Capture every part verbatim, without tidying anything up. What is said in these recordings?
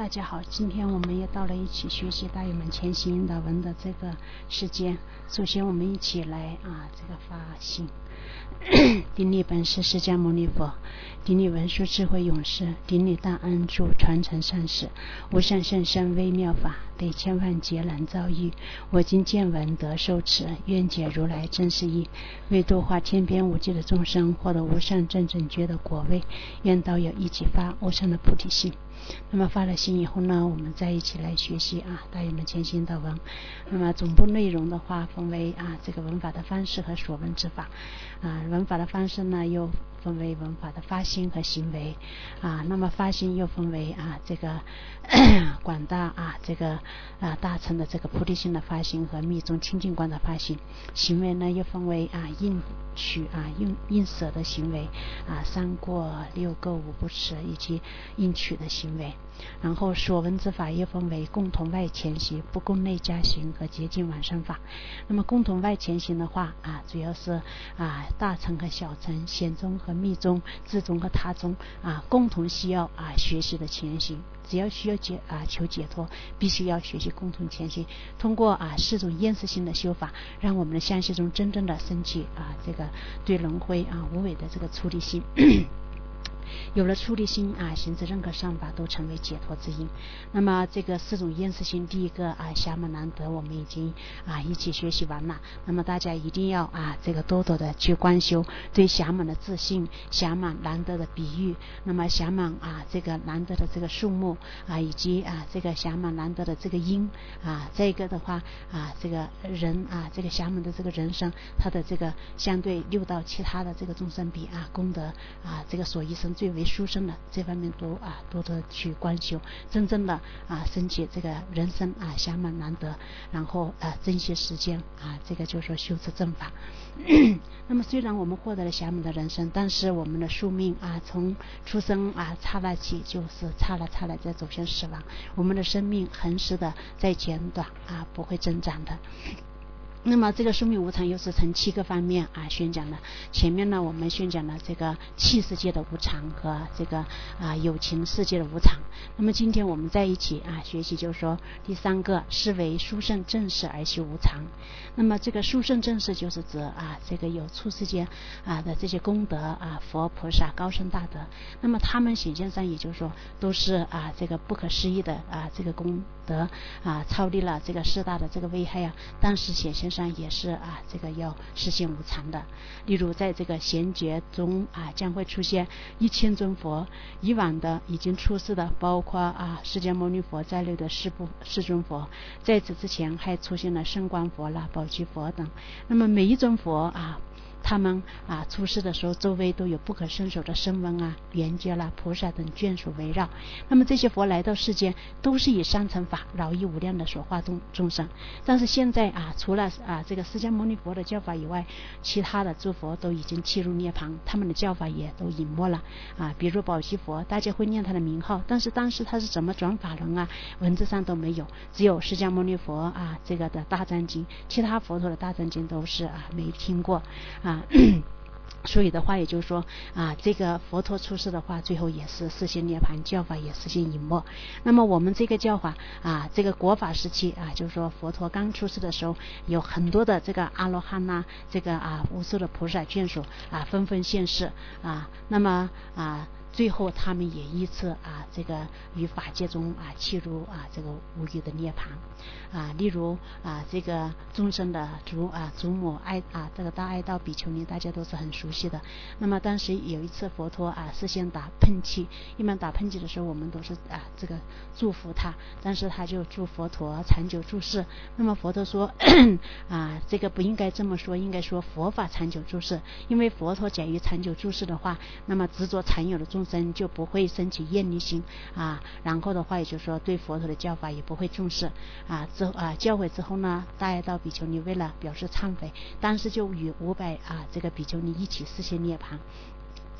大家好，今天我们也到了一起学习大圆满前行引导文的这个时间。首先我们一起来啊这个发心。顶礼本师释迦牟尼佛，顶礼文殊智慧勇士，顶礼大安住传承善事，无上甚深微妙法，得千万劫难遭遇。我今见闻得受持，愿解如来真实义，为度化天边无际的众生，获得无上正正觉的果位。愿道友一起发无上的菩提心。那么发了心以后呢，我们再一起来学习啊大圆满前行引导文。那么总部内容的话分为啊这个文法的方式和所闻之法啊，文法的方式呢又分为文法的发心和行为啊，那么发心又分为啊这个广大啊这个啊大乘的这个菩提心的发心和密宗清净观的发心。行为呢又分为啊应取啊应应舍的行为啊，三过六垢五不持以及应取的行为。然后所闻之法又分为共同外前行、不共内加行和洁净往生法。那么共同外前行的话啊，主要是啊大乘和小乘、显宗和密宗、自宗和他宗啊共同需要啊学习的前行。只要需要解啊求解脱，必须要学习共同前行。通过啊四种厌世性的修法，让我们的相续中真正的升起啊这个对轮回啊无为的这个出离心。有了出离心啊，行持任何善法都成为解脱之因。那么这个四种厌世心，第一个啊暇满难得，我们已经啊一起学习完了。那么大家一定要啊这个多多的去观修对暇满的自信、暇满难得的比喻，那么暇满啊这个难得的这个数目啊，以及啊这个暇满难得的这个因啊，这个的话啊这个人啊这个暇满的这个人生，他的这个相对六道其他的这个众生比啊功德啊这个所依生最为殊胜的这方面都啊多多去观修，真正的啊升起这个人生啊暇满难得，然后啊珍惜时间啊这个就是说修持正法。那么虽然我们获得了暇满的人生，但是我们的宿命啊从出生啊刹那起就是刹那刹那在走向死亡，我们的生命恒时的在减短啊不会增长的。那么这个生命无常又是从七个方面啊宣讲了。前面呢我们宣讲了这个气世界的无常和这个啊有情世界的无常。那么今天我们在一起啊学习就是说第三个是为殊胜正事而修无常。那么这个殊胜正事就是指啊这个有出世间啊的这些功德啊佛菩萨高僧大德，那么他们显现上也就是说都是啊这个不可思议的啊这个功德啊超离了这个四大的这个危害啊，但是显现上也是啊这个要实现无常的。例如在这个贤劫中啊将会出现一千尊佛，以往的已经出世的包括啊释迦牟尼佛在内的四部四尊佛，在此之前还出现了圣光佛啦、宝积佛等。那么每一尊佛啊他们啊出世的时候周围都有不可胜数的声闻啊、缘觉啦、菩萨等眷属围绕。那么这些佛来到世间都是以三乘法饶益无量的所化众众生。但是现在啊除了啊这个释迦牟尼佛的教法以外，其他的诸佛都已经契入涅槃，他们的教法也都隐没了啊。比如宝积佛，大家会念他的名号，但是当时他是怎么转法轮啊，文字上都没有，只有释迦牟尼佛啊这个的大藏经，其他佛陀的大藏经都是啊没听过啊。所以的话也就是说啊这个佛陀出世的话最后也是实现涅槃，教法也实现隐没。那么我们这个教法啊这个国法时期啊就是说佛陀刚出世的时候，有很多的这个阿罗汉呐、啊、这个啊无数的菩萨眷属啊纷纷现世啊，那么啊最后他们也依次啊这个于法界中啊契入啊这个无余的涅槃啊。例如啊这个众生的祖啊祖母爱啊这个大爱道比丘尼大家都是很熟悉的。那么当时有一次佛陀啊事先打喷嚏，一般打喷嚏的时候我们都是啊这个祝福他，但是他就祝佛陀长久住世。那么佛陀说啊这个不应该这么说，应该说佛法长久住世，因为佛陀假于长久住世的话，那么执着常有的众生就不会升起厌离心啊，然后的话也就是说对佛陀的教法也不会重视啊。之后啊教诲之后呢，大爱道比丘尼为了表示忏悔，当时就与五百啊这个比丘尼一起示现涅槃。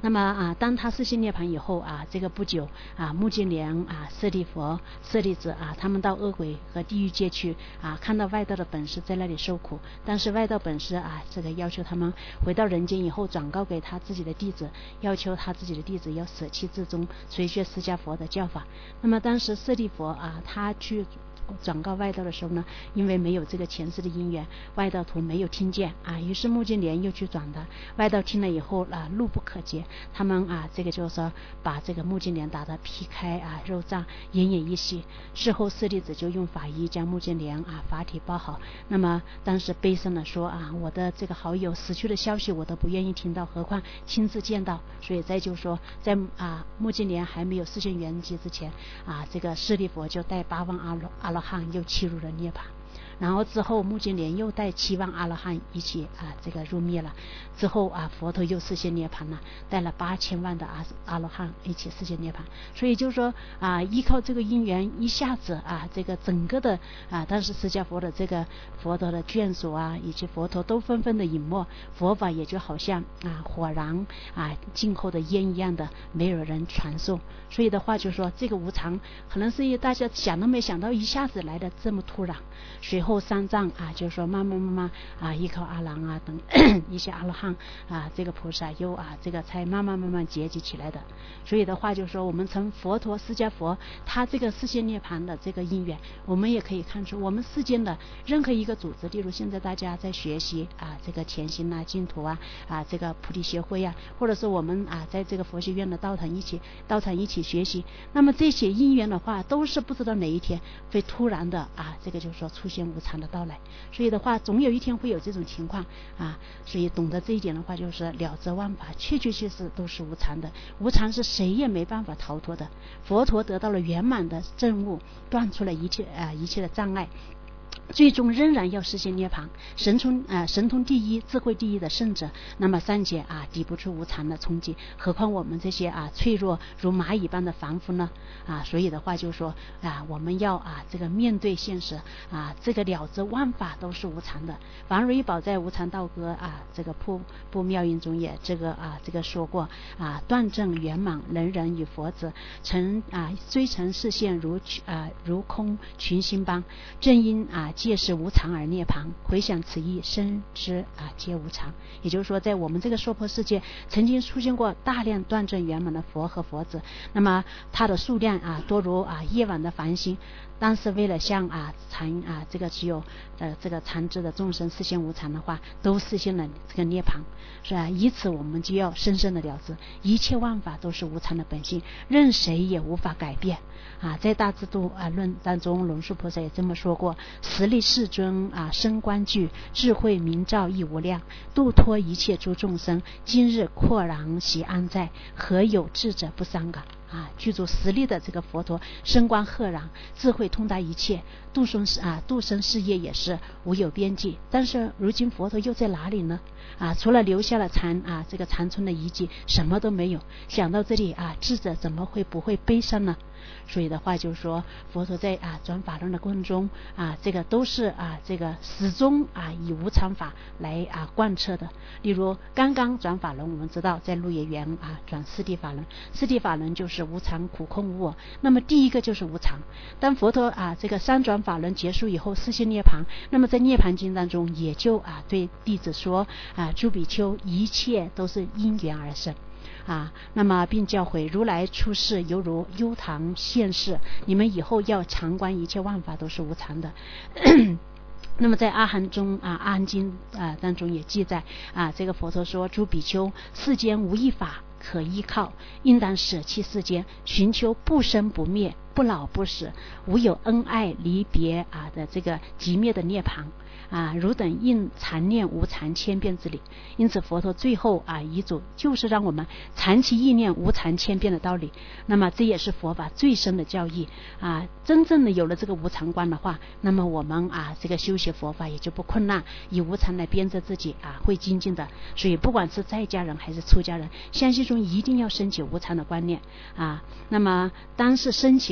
那么啊，当他示现涅槃以后啊，这个不久啊，目犍连啊、舍利佛、舍利子啊，他们到恶鬼和地狱界去啊，看到外道的本师在那里受苦，但是外道本师啊，这个要求他们回到人间以后转告给他自己的弟子，要求他自己的弟子要舍弃自宗，随学释迦佛的教法。那么当时舍利佛啊，他去转告外道的时候呢，因为没有这个前世的因缘，外道徒没有听见啊，于是目犍连又去转的，外道听了以后啊，怒不可遏，他们啊，这个就是说把这个目犍连打得皮开啊肉绽，奄奄一息。事后舍利子就用法衣将目犍连啊法体包好，那么当时悲声的说啊，我的这个好友死去的消息我都不愿意听到，何况亲自见到。所以再就说，在啊目犍连还没有示现圆寂之前啊，这个舍利佛就带八万阿罗阿罗汉又契入了涅槃。然后之后目犍连又带七万阿罗汉一起啊这个入灭了，之后啊佛陀又示现涅槃了，带了八千万的阿阿罗汉一起示现涅槃。所以就是说啊，依靠这个因缘一下子啊这个整个的啊当时释迦佛的这个佛陀的眷属啊以及佛陀都纷纷的隐没，佛法也就好像啊火燃啊静候的烟一样的没有人传送。所以的话就是说这个无常可能是大家想都没想到一下子来的这么突然，随后三藏啊就是说慢慢慢慢啊依靠阿难啊等一些阿罗汉啊这个菩萨又啊这个才慢慢慢慢结集起来的。所以的话就是说我们从佛陀释迦佛他这个示现涅槃的这个因缘，我们也可以看出我们世间的任何一个组织，例如现在大家在学习啊这个甜心啊净土啊啊这个菩提协会啊，或者是我们啊在这个佛学院的道场一起道场一起学习，那么这些因缘的话都是不知道哪一天会突然的啊这个就是说出现无常的到来。所以的话总有一天会有这种情况啊，所以懂得这一点的话就是了知万法确确确实都是无常的，无常是谁也没办法逃脱的。佛陀得到了圆满的证悟，断除了一切啊一切的障碍，最终仍然要实现涅槃。神通啊、呃，神通第一、智慧第一的圣者，那么尚且啊抵不住无常的冲击，何况我们这些啊脆弱如蚂蚁般的凡夫呢？啊，所以的话就是说啊，我们要啊这个面对现实啊，这个了知万法都是无常的。王瑞宝在《无常道歌》啊这个部部妙音中也这个啊这个说过啊，断证圆满，人人与佛子，成啊虽成视线如啊如空群星般，正因啊皆是无常而涅槃，回想此意，深知啊皆无常。也就是说在我们这个娑婆世界曾经出现过大量断证圆满的佛和佛子，那么它的数量啊多如啊夜晚的繁星，但是为了向啊残啊这个只有呃这个残肢的众生实现无常的话，都实现了这个涅槃。是啊，以此我们就要深深的了知一切万法都是无常的本性，任谁也无法改变啊。在大智度啊论当中，龙树菩萨也这么说过，实力世尊啊身观具，智慧明照亦无量，度脱一切诸众生，今日阔然喜安在，何有智者不伤感啊，具足实力的这个佛陀，身观赫然，智慧通达一切，度生啊度生事业也是无有边际。但是如今佛陀又在哪里呢？啊，除了留下了残啊这个残存的遗迹，什么都没有。想到这里啊，智者怎么会不会悲伤呢？所以的话就是说，佛陀在啊转法轮的过程中啊，这个都是啊这个始终啊以无常法来啊贯彻的。例如刚刚转法轮，我们知道在鹿野园啊转四谛法轮，四谛法轮就是无常苦空无我，那么第一个就是无常。当佛陀啊这个三转法轮结束以后，示现涅槃，那么在涅槃经当中也就啊对弟子说啊，诸比丘，一切都是因缘而生啊，那么并教诲如来出世犹如幽塘现世，你们以后要常观一切万法都是无常的。那么在阿含中啊阿含经啊当中也记载啊，这个佛陀说，诸比丘，世间无一法可依靠，应当舍弃世间，寻求不生不灭、不老不死、无有恩爱离别啊的这个寂灭的涅槃啊，汝等应常念无常千遍之理。因此佛陀最后啊遗嘱就是让我们长期意念无常千遍的道理。那么这也是佛法最深的教义啊，真正的有了这个无常观的话，那么我们啊这个修习佛法也就不困难，以无常来鞭策自己啊会精进的。所以不管是在家人还是出家人，相信中一定要升起无常的观念啊。那么当是升起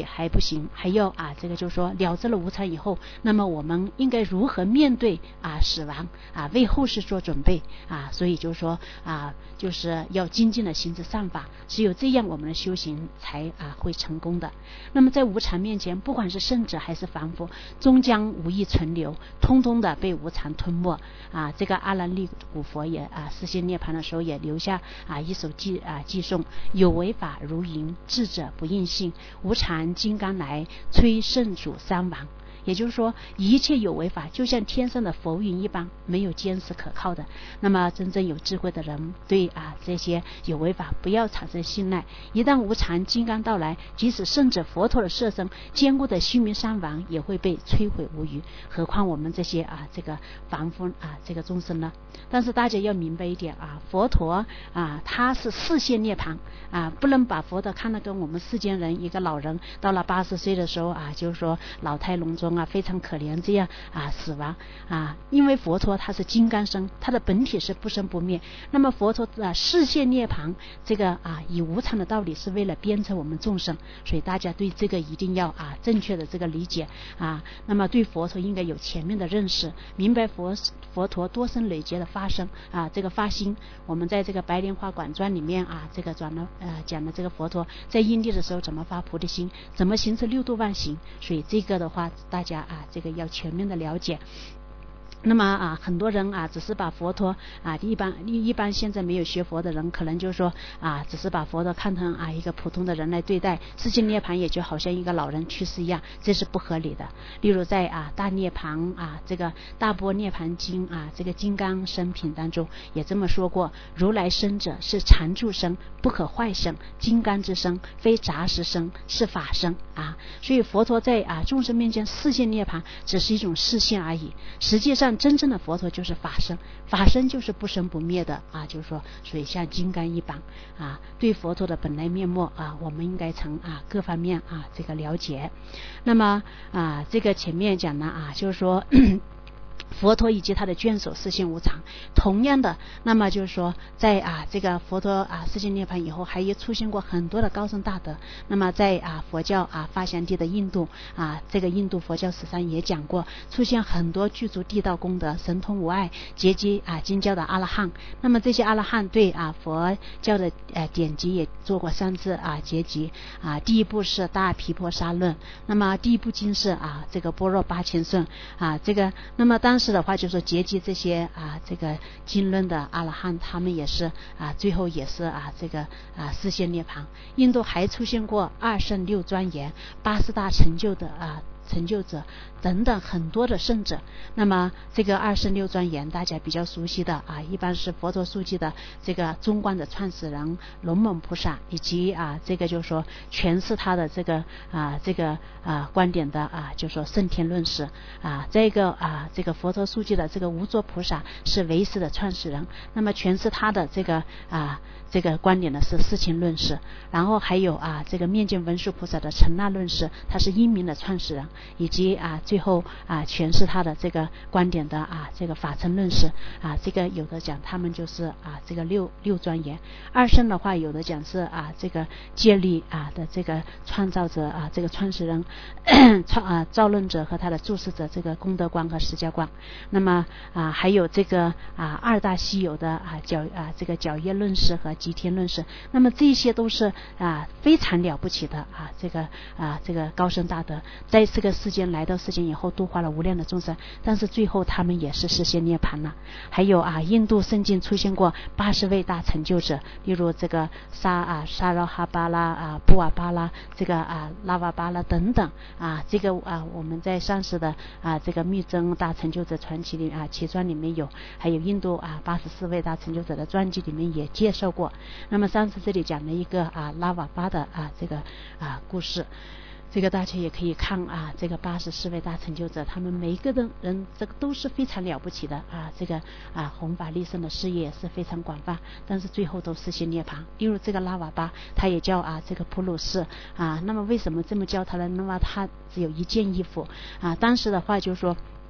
还不行，还要啊这个就是说了知了无常以后，那么我们应该如何面对啊死亡啊，为后世做准备啊，所以就是说啊就是要精进的行之善法，只有这样我们的修行才啊会成功的。那么在无常面前，不管是圣者还是凡夫，终将无意存留，通通的被无常吞没啊。这个阿难利古佛也啊示现涅槃的时候也留下啊一首偈啊偈颂：有为法如云，智者不应信，无常金刚来，摧圣主三王。也就是说，一切有为法就像天上的浮云一般，没有坚实可靠的。那么真正有智慧的人对啊这些有为法不要产生信赖，一旦无常金刚到来，即使圣者佛陀的色身，坚固的须弥山王也会被摧毁无余，何况我们这些啊这个凡夫啊这个众生呢？但是大家要明白一点啊，佛陀啊他是示现涅槃啊，不能把佛陀看得跟我们世间人一个老人到了八十岁的时候啊，就是说老态龙钟啊，非常可怜这样啊死亡啊，因为佛陀他是金刚身，他的本体是不生不灭。那么佛陀啊示现涅槃，这个啊以无常的道理是为了鞭策我们众生，所以大家对这个一定要啊正确的这个理解啊。那么对佛陀应该有全面的认识，明白佛佛陀多生累劫的发生啊这个发心。我们在这个白莲花广传里面啊这个转了呃讲的这个佛陀在因地的时候怎么发菩提心，怎么行持六度万行，所以这个的话大家啊这个要全面的了解。那么啊，很多人啊，只是把佛陀啊，一般一般现在没有学佛的人，可能就说啊，只是把佛陀看成啊一个普通的人来对待，世界涅槃也就好像一个老人去世一样，这是不合理的。例如在啊大涅槃啊这个大般涅槃经啊这个金刚身品当中也这么说过，如来生者是常住身，不可坏身，金刚之身，非杂食身，是法身啊。所以佛陀在啊众生面前示现涅槃，只是一种示现而已，实际上真正的佛陀就是法身，法身就是不生不灭的啊，就是说所以像金刚一般啊，对佛陀的本来面目啊，我们应该从啊各方面啊这个了解。那么啊这个前面讲了啊，就是说佛陀以及他的眷属示现无常，同样的，那么就是说在啊这个佛陀啊示现涅槃以后，还有出现过很多的高僧大德。那么在啊佛教啊发祥地的印度啊，这个印度佛教史上也讲过，出现很多具足地道功德、神通无碍、结集啊经教的阿罗汉。那么这些阿罗汉对啊佛教的呃典籍也做过三次啊结集啊，第一部是大毗婆沙论，那么第一部经是啊这个般若八千颂啊，这个那么当时的话就是结集这些啊这个经论的阿罗汉，他们也是啊最后也是啊这个啊示现涅槃。印度还出现过二圣六庄严、八十大成就的啊成就者等等很多的圣者。那么这个二圣六庄严大家比较熟悉的啊，一般是佛陀书记的这个中观的创始人龙猛菩萨，以及啊这个就是说诠释他的这个啊这个啊观点的啊就是说圣天论师啊，这个啊这个佛陀书记的这个无著菩萨是唯识的创始人，那么诠释他的这个啊这个观点的是世亲论师。然后还有啊这个面见文殊菩萨的成那论师，他是因明的创始人，以及啊最后啊诠释他的这个观点的啊这个法称论师啊，这个有的讲他们就是啊这个六六庄严。二圣的话有的讲是啊这个戒律啊的这个创造者啊这个创始人创啊造论者和他的注释者，这个功德观和实教观。那么啊还有这个啊二大稀有的啊角啊这个角业论师和极天论师。那么这些都是啊非常了不起的啊这个啊这个高僧大德，在这个世间来到世间以后度化了无量的众生，但是最后他们也是实现涅槃了。还有啊印度圣经出现过八十位大成就者，例如这个沙啊沙罗哈巴拉啊布瓦巴拉这个啊拉瓦巴拉等等啊，这个啊我们在上世的啊这个密宗大成就者传奇里啊奇传里面有，还有印度啊八十四位大成就者的传记里面也介绍过。那么上次这里讲了一个啊拉瓦巴的啊这个啊故事，这个大家也可以看啊，这个八十四位大成就者，他们每一个人人这个都是非常了不起的啊，这个啊弘法利生的事业也是非常广泛，但是最后都实现涅槃。例如这个拉瓦巴，他也叫啊这个普鲁士啊，那么为什么这么叫他呢？那么他只有一件衣服啊，当时的话就是说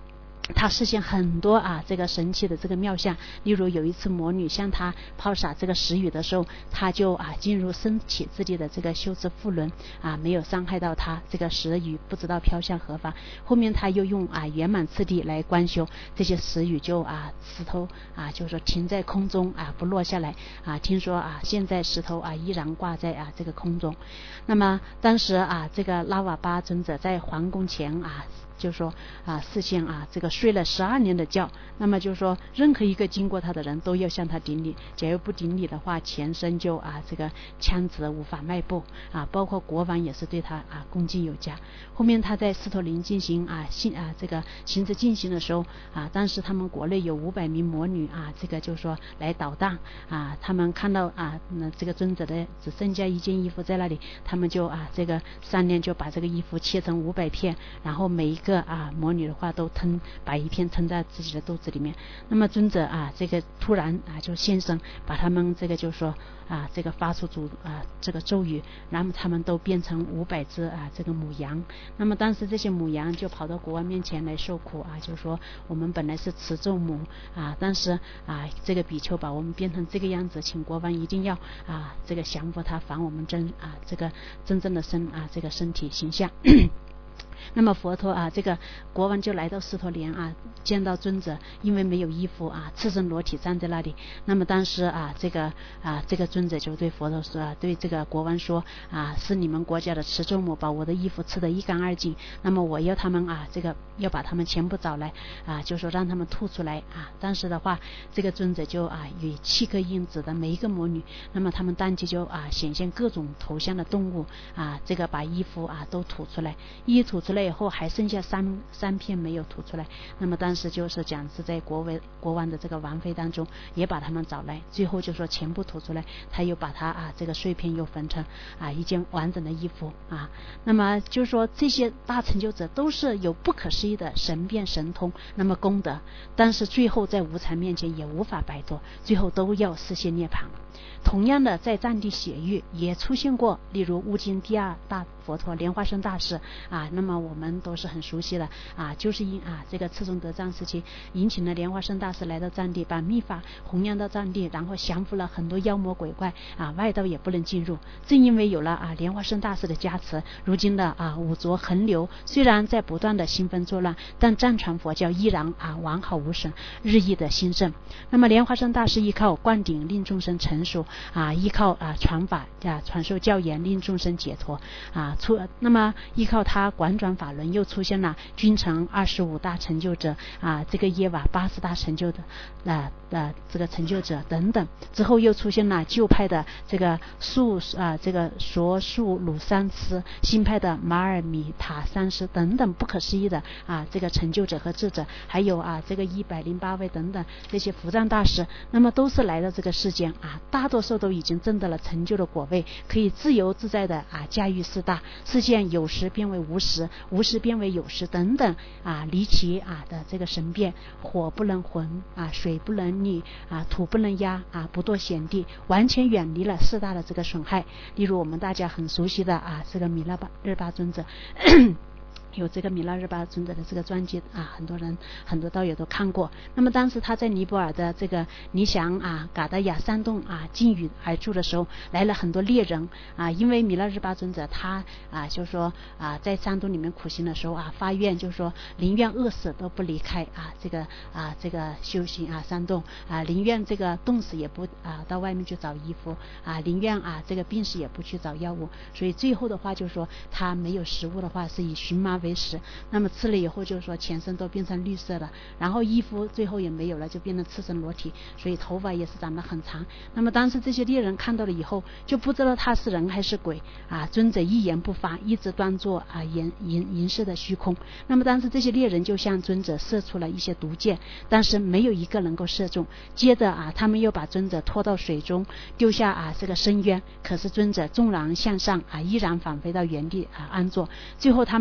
他实现很多啊这个神奇的这个妙相，例如有一次魔女向他抛洒这个石雨的时候，他就啊进入升起自己的这个修持复轮啊，没有伤害到他，这个石雨不知道飘向何方。后面他又用啊圆满次第来观修，这些石雨就啊石头啊就是说停在空中啊不落下来啊。听说啊现在石头啊依然挂在啊这个空中。那么当时啊这个拉瓦巴尊者在皇宫前啊就说啊，事先啊，这个睡了十二年的觉，那么就说任何一个经过他的人都要向他顶礼，假如不顶礼的话，前身就啊这个枪直无法迈步啊，包括国王也是对他啊恭敬有加。后面他在斯托林进行啊行啊这个行至进行的时候啊，当时他们国内有五百名魔女啊，这个就说来捣蛋啊，他们看到啊那这个尊者的只剩下一件衣服在那里，他们就啊这个商量就把这个衣服切成五百片，然后每一个个啊魔女的话都吞把一片吞在自己的肚子里面。那么尊者啊这个突然啊就现身，把他们这个就说啊这个发出主啊这个咒语，然后他们都变成五百只啊这个母羊。那么当时这些母羊就跑到国王面前来受苦啊，就说我们本来是持咒母啊，但是啊这个比丘把我们变成这个样子，请国王一定要啊这个降服他，还我们真啊这个真正的身啊这个身体形象。那么佛陀啊这个国王就来到斯陀连啊，见到尊者因为没有衣服啊赤身裸体站在那里。那么当时啊这个啊这个尊者就对佛陀说啊，对这个国王说啊，是你们国家的持咒母把我的衣服吃得一干二净，那么我要他们啊这个要把他们全部找来啊，就说让他们吐出来啊。当时的话这个尊者就啊与七颗印子的每一个魔女，那么他们当即就啊显现各种头像的动物啊，这个把衣服啊都吐出来，一吐出来以后还剩下三三片没有吐出来。那么当时就是讲是在国王国王的这个王妃当中也把他们找来，最后就说全部吐出来，他又把它啊这个碎片又分成啊一件完整的衣服啊。那么就说这些大成就者都是有不可思议的神变神通，那么功德，但是最后在无常面前也无法摆脱，最后都要实现涅槃。同样的在藏地血域也出现过，例如悟经第二大佛陀莲花生大师啊，那么我们都是很熟悉的啊，就是因啊这个赤宗德藏时期引请了莲花生大师来到藏地，把密法弘扬到藏地，然后降服了很多妖魔鬼怪啊，外道也不能进入。正因为有了啊莲花生大师的加持，如今的啊五浊横流虽然在不断的兴奋作乱，但藏传佛教依然啊完好无损，日益的兴盛。那么莲花生大师依靠灌顶令众生成熟啊，依靠啊传法啊传授教言令众生解脱啊，出那么依靠他广转法轮，又出现了君臣二十五大成就者啊，这个耶瓦八十大成就的啊啊这个成就者等等。之后又出现了旧派的这个素啊这个说素鲁三师，新派的马尔米塔三师等等不可思议的啊这个成就者和智者，还有啊这个一百零八位等等这些伏藏大师，那么都是来到这个世间啊，大多数都已经证得了成就的果位，可以自由自在的啊驾驭四大，实现有时变为无时，无时变为有时等等啊离奇啊的这个神变，火不能焚啊，水不能溺啊，土不能压啊，不堕险地，完全远离了四大的这个损害。例如我们大家很熟悉的啊这个弥勒巴日巴尊者有这个弥勒日巴尊者的这个传记啊，很多人很多道友都看过。那么当时他在尼泊尔的这个尼祥啊嘎达雅山洞啊禁语而住的时候，来了很多猎人啊，因为弥勒日巴尊者他啊就说啊在山洞里面苦行的时候啊发愿，就说宁愿饿死都不离开啊这个啊这个修行啊山洞啊，宁愿这个冻死也不啊到外面去找衣服啊，宁愿啊这个病死也不去找药物。所以最后的话就是说他没有食物的话是以荨麻为食，那么吃了以后就是说全身都变成绿色的，然后衣服最后也没有了，就变成赤身裸体，所以头发也是长得很长。那么当时这些猎人看到了以后就不知道他是人还是鬼啊，尊者一言不发，一直端坐啊银银银色的虚空。那么当时这些猎人就向尊者射出了一些毒箭，但是没有一个能够射中。接着啊他们又把尊者拖到水中，丢下啊这个深渊，可是尊者纵然向上啊依然返回到原地啊安坐。最后他们啊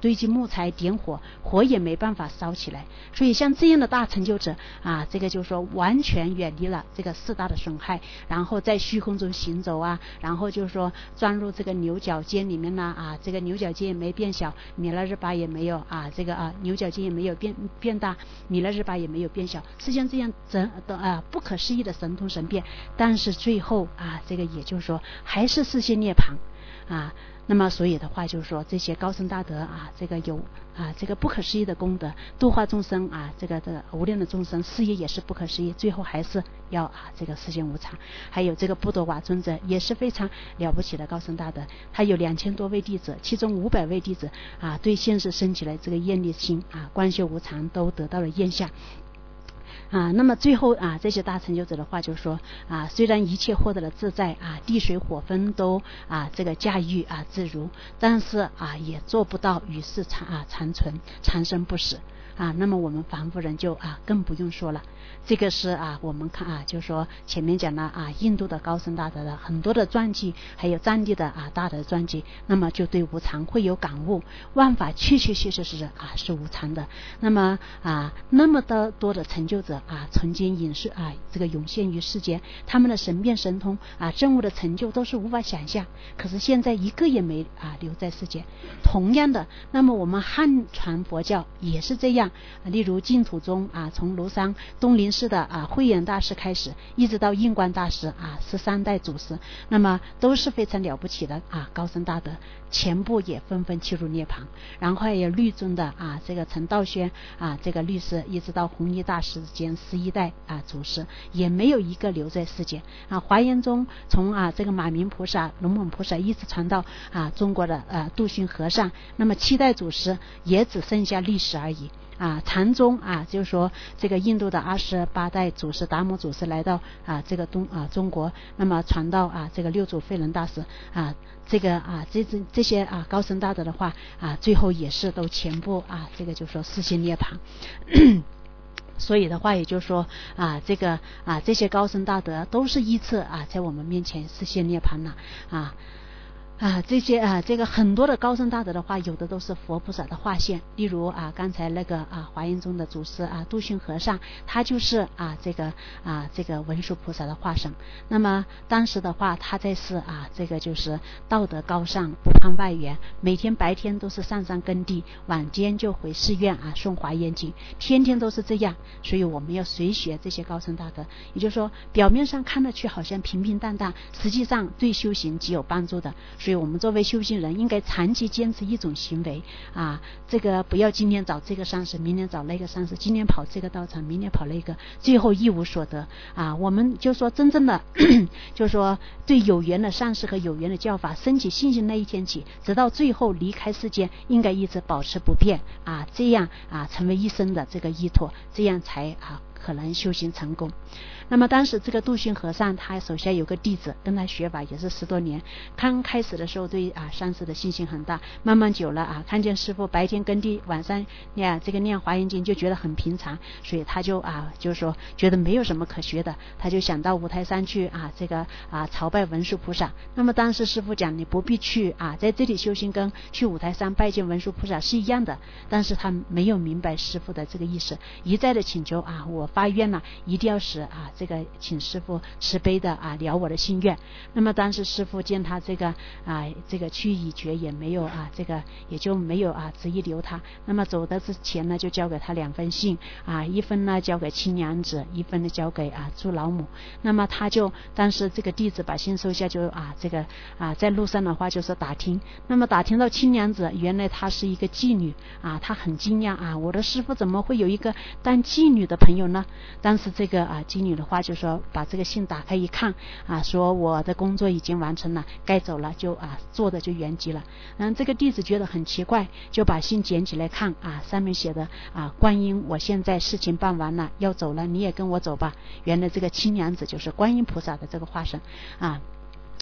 堆积木材点火，火也没办法烧起来。所以像这样的大成就者啊，这个就是说完全远离了这个四大的损害，然后在虚空中行走啊，然后就是说钻入这个牛角尖里面呢啊，这个牛角尖也没变小，弥勒日巴也没有啊，这个啊牛角尖也没有变变大，弥勒日巴也没有变小，实际上这样神的啊不可思议的神通神变，但是最后啊这个也就是说还是世界涅槃啊。那么所以的话就是说这些高僧大德啊，这个有啊这个不可思议的功德，度化众生啊，这个的无量的众生，事业也是不可思议，最后还是要啊这个世间无常。还有这个布多瓦尊者也是非常了不起的高僧大德，他有两千多位弟子，其中五百位弟子啊对现世升起来这个愿力心啊，观修无常都得到了愿下。啊，那么最后啊，这些大成就者的话就是说啊，虽然一切获得了自在啊，地水火风都啊这个驾驭啊自如，但是啊也做不到与世长啊长存，长生不死。啊，那么我们凡夫人就啊更不用说了。这个是啊我们看啊，就说前面讲了啊，印度的高僧大德的很多的传记，还有藏地的啊大德的传记，那么就对无常会有感悟，万法确确确实实啊是无常的。那么啊那么的多的成就者啊，曾经隐世啊这个涌现于世间，他们的神变神通啊证悟的成就都是无法想象，可是现在一个也没啊留在世间。同样的，那么我们汉传佛教也是这样。例如净土宗啊，从庐山东林寺的啊慧远大师开始，一直到印光大师啊，十三代祖师，那么都是非常了不起的啊高僧大德，全部也纷纷进入涅槃。然后还有律宗的啊这个陈道宣啊这个律师，一直到弘一大师间十一代啊祖师，也没有一个留在世间啊。华严宗从啊这个马明菩萨、龙猛菩萨一直传到啊中国的啊杜勋和尚，那么七代祖师也只剩下历史而已。啊，禅宗啊，就是说这个印度的二十八代祖师达摩祖师来到啊这个东啊中国，那么传到啊这个六祖慧能大师啊，这个啊这这这些啊高僧大德的话啊，最后也是都全部啊这个就是说世间涅槃。所以的话也就是说啊这个啊这些高僧大德都是依次啊在我们面前世间涅槃了啊。啊，这些啊，这个很多的高僧大德的话，有的都是佛菩萨的化现。例如啊，刚才那个啊，华严宗的祖师啊，杜勋和尚，他就是啊，这个啊，这个文殊菩萨的化身。那么当时的话，他在世啊，这个就是道德高尚，不攀外缘，每天白天都是上山耕地，晚间就回寺院啊诵华严经，天天都是这样。所以我们要随学这些高僧大德，也就是说，表面上看得去好像平平淡淡，实际上对修行极有帮助的。所以我们作为修行人应该长期坚持一种行为啊，这个不要今天找这个上师，明天找那个上师，今天跑这个道场，明天跑那个，最后一无所得啊。我们就说真正的就说对有缘的上师和有缘的教法升起信心那一天起，直到最后离开世间，应该一直保持不变啊，这样啊成为一生的这个依托，这样才啊可能修行成功。那么当时这个杜勋和尚他手下有个弟子跟他学法也是十多年，刚开始的时候对啊上师的信心很大，慢慢久了啊看见师父白天耕地，晚上念这个念华严经就觉得很平常，所以他就啊就是说觉得没有什么可学的，他就想到五台山去啊这个啊朝拜文殊菩萨。那么当时师父讲你不必去啊在这里修行跟去五台山拜见文殊菩萨是一样的，但是他没有明白师父的这个意思，一再的请求啊我发愿了一定要使啊这个请师父慈悲的啊了我的心愿。那么当时师父见他这个啊这个去已决，也没有啊这个也就没有啊执意留他。那么走的之前呢，就交给他两封信啊，一封呢交给亲娘子，一封呢交给啊朱老母。那么他就当时这个弟子把信收下，就啊这个啊在路上的话就是打听，那么打听到亲娘子原来她是一个妓女啊，他很惊讶啊，我的师父怎么会有一个当妓女的朋友呢？当时这个啊妓女的话就说把这个信打开一看啊，说我的工作已经完成了，该走了，就啊做的就圆寂了。嗯，这个弟子觉得很奇怪，就把信捡起来看啊，上面写的啊观音，我现在事情办完了要走了，你也跟我走吧。原来这个亲娘子就是观音菩萨的这个化身啊。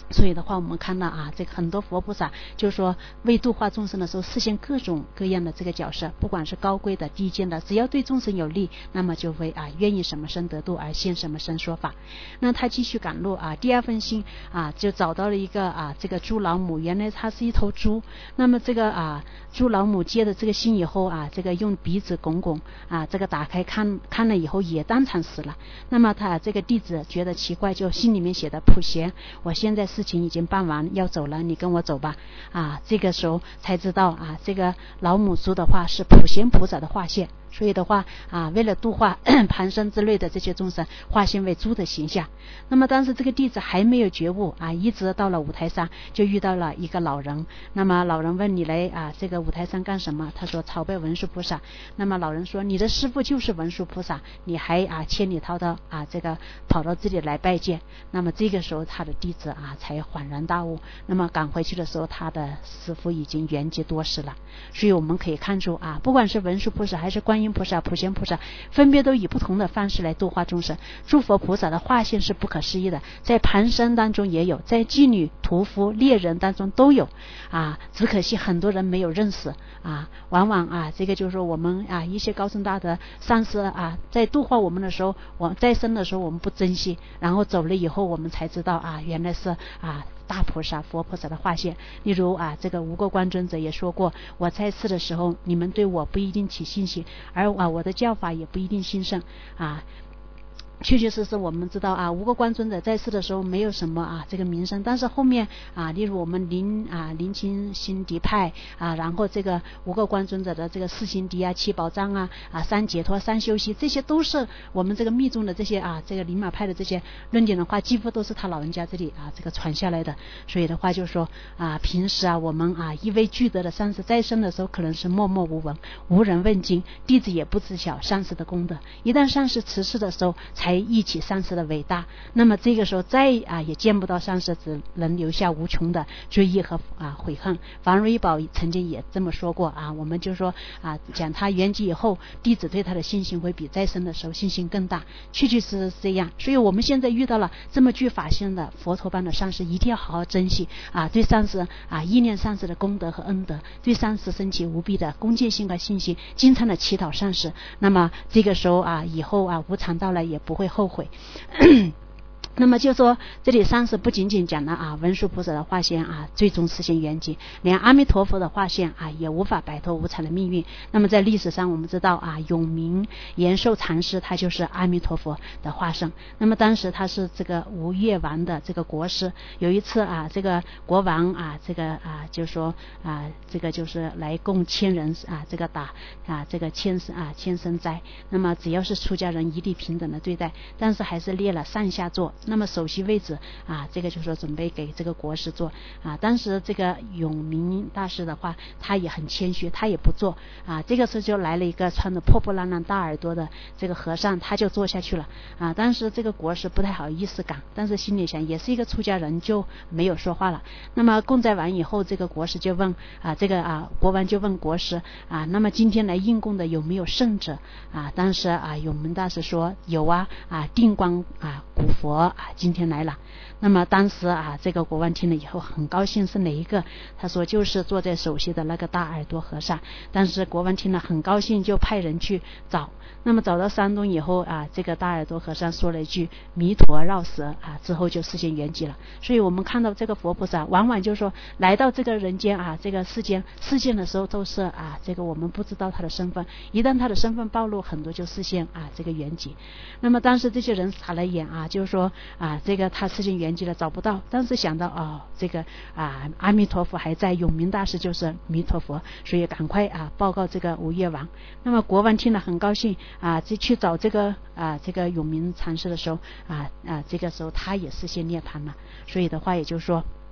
所以的话我们看到啊，这个很多佛菩萨就是说为度化众生的时候实现各种各样的这个角色，不管是高贵的低贱的，只要对众生有利，那么就会啊愿意什么身得度而现什么身说法。那他继续赶路啊，第二份心啊就找到了一个啊这个猪老母，原来它是一头猪。那么这个啊猪老母接了这个心以后啊，这个用鼻子拱拱啊，这个打开看看了以后也当场死了。那么他这个弟子觉得奇怪，就心里面写的普贤，我现在事情已经办完要走了，你跟我走吧。啊这个时候才知道啊这个老母猪的话是普贤菩萨的化现，所以的话啊为了度化盘生之类的这些众生，化现为猪的形象。那么当时这个弟子还没有觉悟啊，一直到了五台山就遇到了一个老人。那么老人问你来啊这个五台山干什么？他说朝拜文殊菩萨。那么老人说你的师父就是文殊菩萨，你还啊千里滔滔啊这个跑到这里来拜见。那么这个时候他的弟子啊才恍然大悟。那么赶回去的时候，他的师父已经圆寂多时了。所以我们可以看出啊，不管是文殊菩萨还是观音菩萨、普贤菩萨，分别都以不同的方式来度化众生。诸佛菩萨的化现是不可思议的，在盘生当中也有，在妓女、屠夫、猎人当中都有啊，只可惜很多人没有认识啊。往往啊这个就是说我们啊一些高僧大德上师啊在度化我们的时候，我在生的时候我们不珍惜，然后走了以后我们才知道啊原来是啊大菩萨佛菩萨的化现。例如啊这个无垢观尊者也说过，我在世的时候你们对我不一定起信心，而啊我的教法也不一定兴盛啊。确确实实我们知道啊，无垢观尊者在世的时候没有什么啊这个名声，但是后面啊例如我们林啊林清心敌派啊，然后这个无垢观尊者的这个四行敌啊、七宝藏啊、啊三解脱、三修习，这些都是我们这个密宗的这些啊这个灵马派的这些论点的话，几乎都是他老人家这里啊这个传下来的。所以的话就说啊平时啊我们啊一位具德的上师在生的时候可能是默默无闻，无人问津，弟子也不知晓上师的功德，一旦上师辞世的时候才忆起上师的伟大，那么这个时候再啊也见不到上师，只能留下无穷的追忆和啊悔恨。房瑞宝曾经也这么说过啊，我们就说啊讲他圆寂以后，弟子对他的信心会比在生的时候信心更大，确确实实是这样。所以我们现在遇到了这么具法性的佛陀般的上师，一定要好好珍惜啊，对上师啊意念上师的功德和恩德，对上师升起无比的恭敬心和信心，经常的祈祷上师。那么这个时候啊以后啊无常到来也不会后悔。那么就说这里上师不仅仅讲了啊文殊菩萨的化现啊最终实现圆寂，连阿弥陀佛的化现啊也无法摆脱无常的命运。那么在历史上我们知道啊永明延寿禅师他就是阿弥陀佛的化身。那么当时他是这个吴越王的这个国师，有一次啊这个国王啊这个啊就说啊这个就是来供千人啊这个打啊这个千啊千生斋，那么只要是出家人一律平等的对待，但是还是列了上下座。那么首席位置啊这个就是说准备给这个国师做啊，当时这个永明大师的话他也很谦虚，他也不做啊。这个时候就来了一个穿着破破烂烂大耳朵的这个和尚，他就坐下去了啊。当时这个国师不太好意思赶，但是心里想也是一个出家人，就没有说话了。那么供斋完以后，这个国师就问啊这个啊国王就问国师啊，那么今天来应供的有没有圣者啊？当时啊永明大师说有啊啊定光啊古佛啊今天来了。那么当时啊这个国王听了以后很高兴，是哪一个？他说就是坐在首席的那个大耳朵和尚。但是国王听了很高兴，就派人去找。那么找到山东以后啊，这个大耳朵和尚说了一句弥陀绕舌啊，之后就实现圆寂了。所以我们看到这个佛菩萨往往就说来到这个人间啊这个世间示现的时候都是啊这个我们不知道他的身份，一旦他的身份暴露，很多就实现啊这个圆寂。那么当时这些人傻了眼啊，就是说啊这个他实现圆寂了找不到，但是想到哦这个啊阿弥陀佛还在，永明大师就是弥陀佛，所以赶快啊报告这个吴越王。那么国王听了很高兴啊，这去找这个啊这个永明禅师的时候啊啊这个时候他也实现涅槃了。所以的话也就是说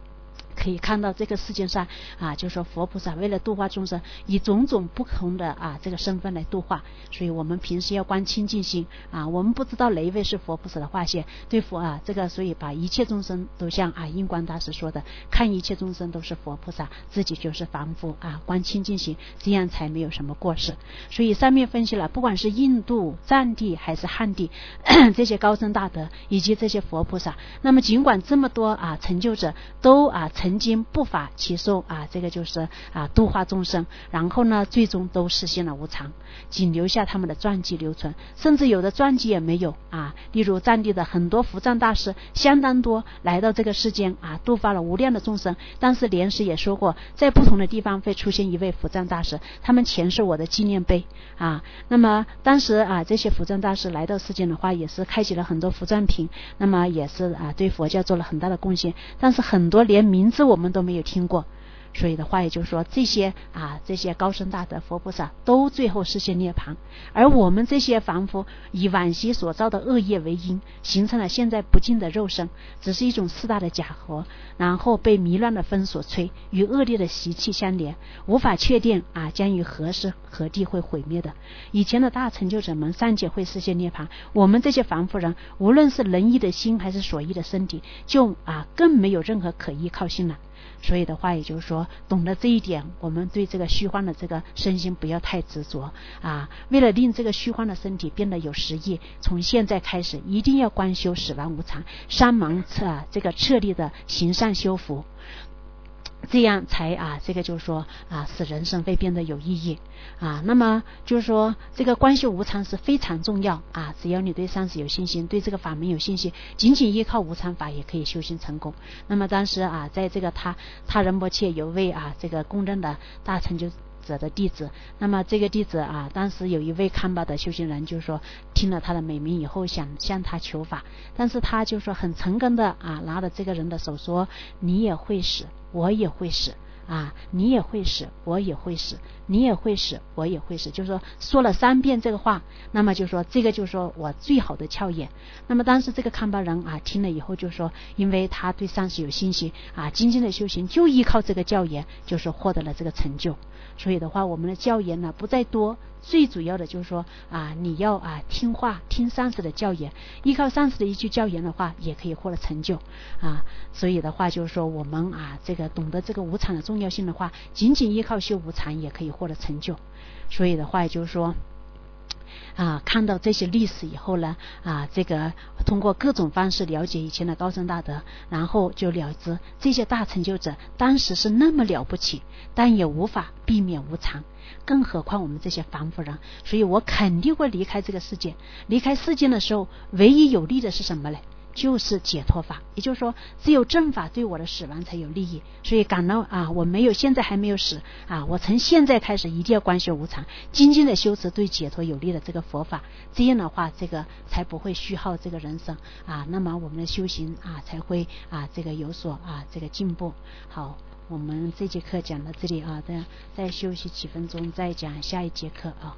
可以看到这个世界上啊，就是说佛菩萨为了度化众生，以种种不同的啊这个身份来度化。所以我们平时要观清净心啊，我们不知道哪一位是佛菩萨的化现，对佛啊这个，所以把一切众生都像啊印光大师说的，看一切众生都是佛菩萨，自己就是凡夫啊，观清净心，这样才没有什么过失。所以上面分析了，不管是印度、藏地还是汉地这些高僧大德以及这些佛菩萨，那么尽管这么多啊成就者都啊曾经不法其受啊，这个就是啊度化众生，然后呢最终都实现了无常，仅留下他们的传记留存，甚至有的传记也没有啊。例如藏地的很多伏藏大师相当多，来到这个世间啊度化了无量的众生，但是莲师也说过，在不同的地方会出现一位伏藏大师，他们前是我的纪念碑啊。那么当时啊这些伏藏大师来到世间的话，也是开启了很多伏藏品，那么也是啊对佛教做了很大的贡献，但是很多连名字我们都没有听过。所以的话也就是说，这些啊这些高僧大德佛菩萨都最后实现涅槃，而我们这些凡夫以往昔所造的恶业为因，形成了现在不净的肉身，只是一种四大的假合，然后被迷乱的风所吹，与恶劣的习气相连，无法确定啊将于何时何地会毁灭的。以前的大成就者们尚且会实现涅槃，我们这些凡夫人无论是仁义的心还是所依的身体，就啊更没有任何可依靠性了。所以的话也就是说，懂得这一点，我们对这个虚幻的这个身心不要太执着啊。为了令这个虚幻的身体变得有实义，从现在开始一定要观修死亡无常，三盲彻、啊、这个彻底的行善修福，这样才啊这个就是说啊使人生会变得有意义啊。那么就是说这个观修无常是非常重要啊，只要你对上师有信心，对这个法门有信心，仅仅依靠无常法也可以修行成功。那么当时啊在这个他他仁波切有位啊这个公认的大成就者的弟子，那么这个弟子啊当时有一位康巴的修行人，就是说听了他的美名以后想向他求法，但是他就说很诚恳的啊拿着这个人的手说，你也会死，我也会死啊，你也会死，我也会死，你也会死，我也会死，就是说说了三遍这个话，那么就说这个就是说我最好的窍眼。那么当时这个康巴人啊听了以后就说，因为他对上师有信心啊，精进的修行就依靠这个教言，就是获得了这个成就。所以的话我们的教言呢不在多，最主要的就是说啊你要啊听话，听上师的教言，依靠上师的一句教言的话也可以获得成就啊。所以的话就是说我们啊这个懂得这个无常的重要性的话，仅仅依靠修无常也可以获得成就。所以的话也就是说啊，看到这些历史以后呢，啊，这个通过各种方式了解以前的高僧大德，然后就了知这些大成就者当时是那么了不起，但也无法避免无常，更何况我们这些凡夫人。所以我肯定会离开这个世界，离开世间的时候，唯一有利的是什么呢？就是解脱法，也就是说只有正法对我的死亡才有利益。所以感到啊我没有现在还没有死啊，我从现在开始一定要观修无常，精进的修持对解脱有利的这个佛法，这样的话这个才不会虚耗这个人生啊，那么我们的修行啊才会啊这个有所啊这个进步。好，我们这节课讲到这里啊，再再休息几分钟再讲下一节课啊。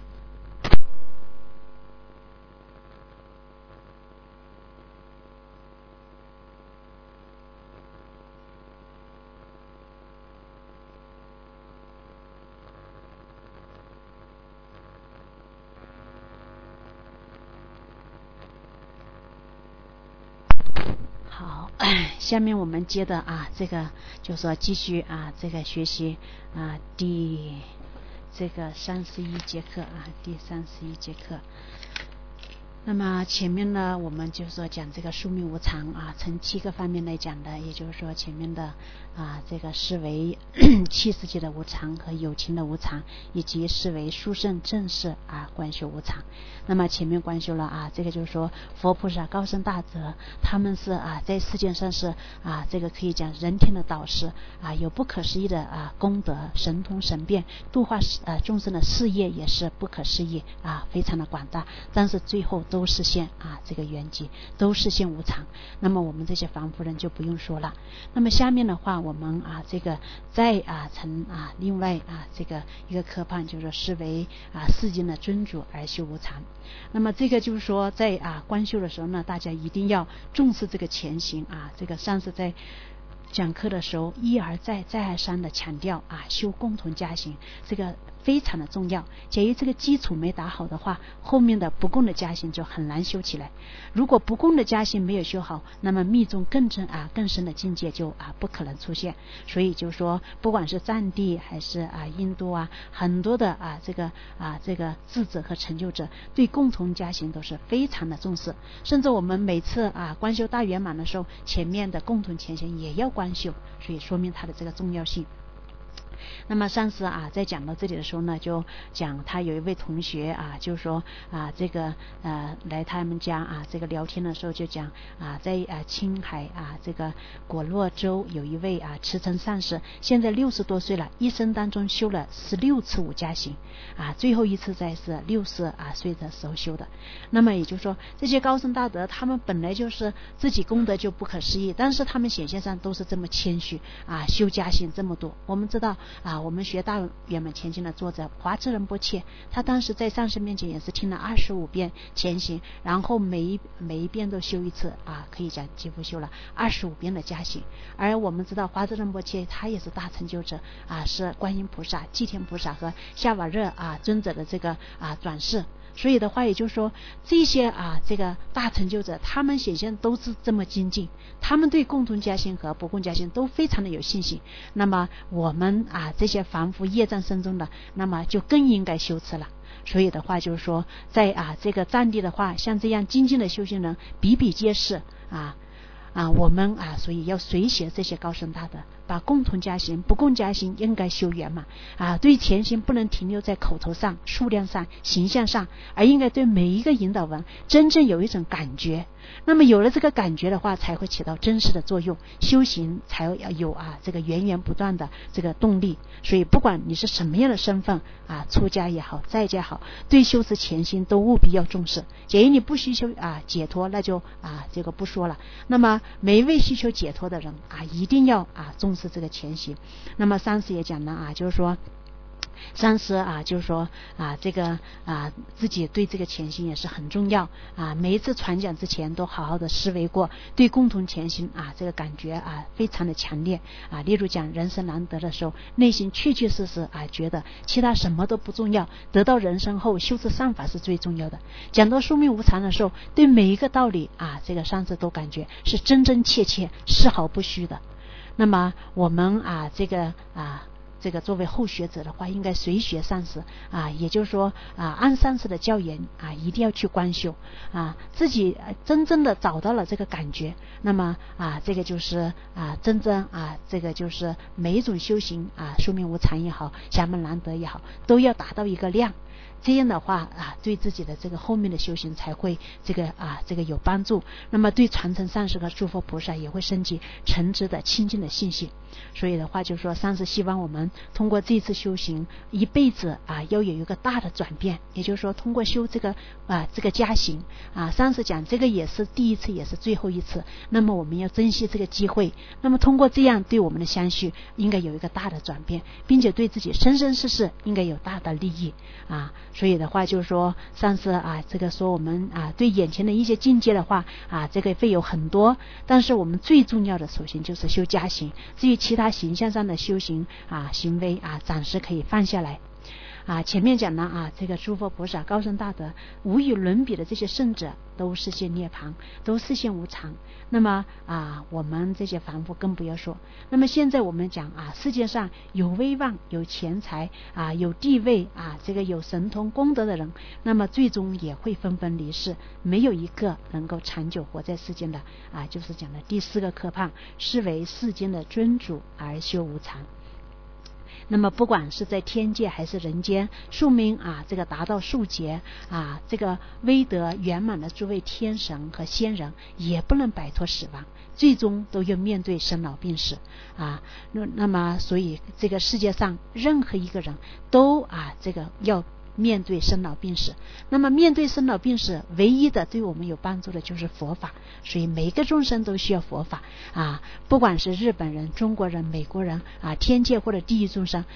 好，下面我们接着啊，这个就说继续啊，这个学习啊第这个三十一节课啊，第三十一节课。那么前面呢，我们就是说讲这个宿命无常啊，从七个方面来讲的，也就是说前面的啊这个视为气世界的无常和有情的无常，以及视为殊胜正式啊观修无常。那么前面观修了啊，这个就是说佛菩萨高僧大德，他们是啊在世界上是啊这个可以讲人天的导师啊，有不可思议的啊功德，神通神变，度化啊众生的事业也是不可思议啊，非常的广大，但是最后都实现啊这个圆寂，都实现无常。那么我们这些凡夫人就不用说了。那么下面的话我们啊这个再啊成啊另外啊这个一个科判，就是视为啊世间的尊主而修无常。那么这个就是说在啊观修的时候呢，大家一定要重视这个前行啊，这个上次在讲课的时候一而再再而三的强调啊，修共同家行这个非常的重要。假如这个基础没打好的话，后面的不共的家行就很难修起来。如果不共的家行没有修好，那么密宗更深啊更深的境界就啊不可能出现。所以就说不管是藏地还是啊印度啊，很多的啊这个啊这个智者和成就者对共同家行都是非常的重视，甚至我们每次啊观修大圆满的时候，前面的共同前行也要观修，所以说明它的这个重要性。那么上次啊在讲到这里的时候呢，就讲他有一位同学啊，就说啊这个呃来他们家啊这个聊天的时候就讲啊在啊青海啊这个果洛州有一位啊慈诚上师，现在六十多岁了，一生当中修了十六次五加行啊，最后一次在是六十啊岁的时候修的。那么也就是说这些高僧大德他们本来就是自己功德就不可思议，但是他们显现上都是这么谦虚啊，修加行这么多。我们知道啊，我们学大圆满前行的作者华智仁波切，他当时在上师面前也是听了二十五遍前行，然后每一每一遍都修一次啊，可以讲几乎修了二十五遍的加行。而我们知道华智仁波切他也是大成就者啊，是观音菩萨、济天菩萨和夏瓦热啊尊者的这个啊转世。所以的话也就是说这些啊这个大成就者他们显现都是这么精进，他们对共同加行和不共加行都非常的有信心。那么我们啊这些凡夫业障深重的，那么就更应该修持了。所以的话就是说在啊这个藏地的话，像这样精进的修行人比比皆是啊啊我们啊所以要随学这些高僧大德，把共同加行不共加行应该修圆满啊，对前行不能停留在口头上、数量上、形象上，而应该对每一个引导文真正有一种感觉。那么有了这个感觉的话，才会起到真实的作用，修行才要有啊这个源源不断的这个动力。所以不管你是什么样的身份啊，出家也好，在家好，对修持前行都务必要重视。假如你不需求啊解脱，那就啊这个不说了。那么每一位需求解脱的人啊，一定要啊重视这个前行。那么上次也讲了啊，就是说上师啊就是说啊这个啊自己对这个前行也是很重要啊，每一次传讲之前都好好的思维过，对共同前行啊这个感觉啊非常的强烈啊。例如讲人生难得的时候，内心确确实实啊觉得其他什么都不重要，得到人生后修持善法是最重要的。讲到寿命无常的时候，对每一个道理啊这个上师都感觉是真真切切丝毫不虚的。那么我们啊这个啊这个作为后学者的话，应该随学上师啊，也就是说啊，按上师的教言啊，一定要去观修啊，自己真正的找到了这个感觉，那么啊，这个就是啊，真正啊，这个就是每一种修行啊，寿命无常也好，侠门难得也好，都要达到一个量。这样的话啊，对自己的这个后面的修行才会这个啊这个有帮助。那么对传承上师和诸佛菩萨也会升起诚挚的亲近的信心。所以的话就是说，上师希望我们通过这次修行，一辈子啊要有一个大的转变。也就是说，通过修这个啊这个加行啊，上师讲这个也是第一次，也是最后一次。那么我们要珍惜这个机会。那么通过这样对我们的相续，应该有一个大的转变，并且对自己生生世世应该有大的利益啊。所以的话就是说，上次啊这个说我们啊对眼前的一些境界的话啊，这个会有很多，但是我们最重要的首先就是修加行，至于其他形象上的修行啊行为啊，暂时可以放下来啊。前面讲了啊，这个诸佛菩萨高僧大德无与伦比的这些圣者都实现涅槃，都实现无常。那么啊，我们这些凡夫更不要说。那么现在我们讲啊，世界上有威望、有钱财啊、有地位啊，这个有神通功德的人，那么最终也会纷纷离世，没有一个能够长久活在世间的啊。就是讲的第四个科判，是为世间的尊主而修无常。那么不管是在天界还是人间，寿命啊这个达到数劫啊，这个威德圆满的诸位天神和仙人也不能摆脱死亡，最终都要面对生老病死啊。那那么所以这个世界上任何一个人都啊这个要面对生老病死。那么面对生老病死，唯一的对我们有帮助的就是佛法。所以每一个众生都需要佛法啊，不管是日本人、中国人、美国人啊，天界或者地狱众生，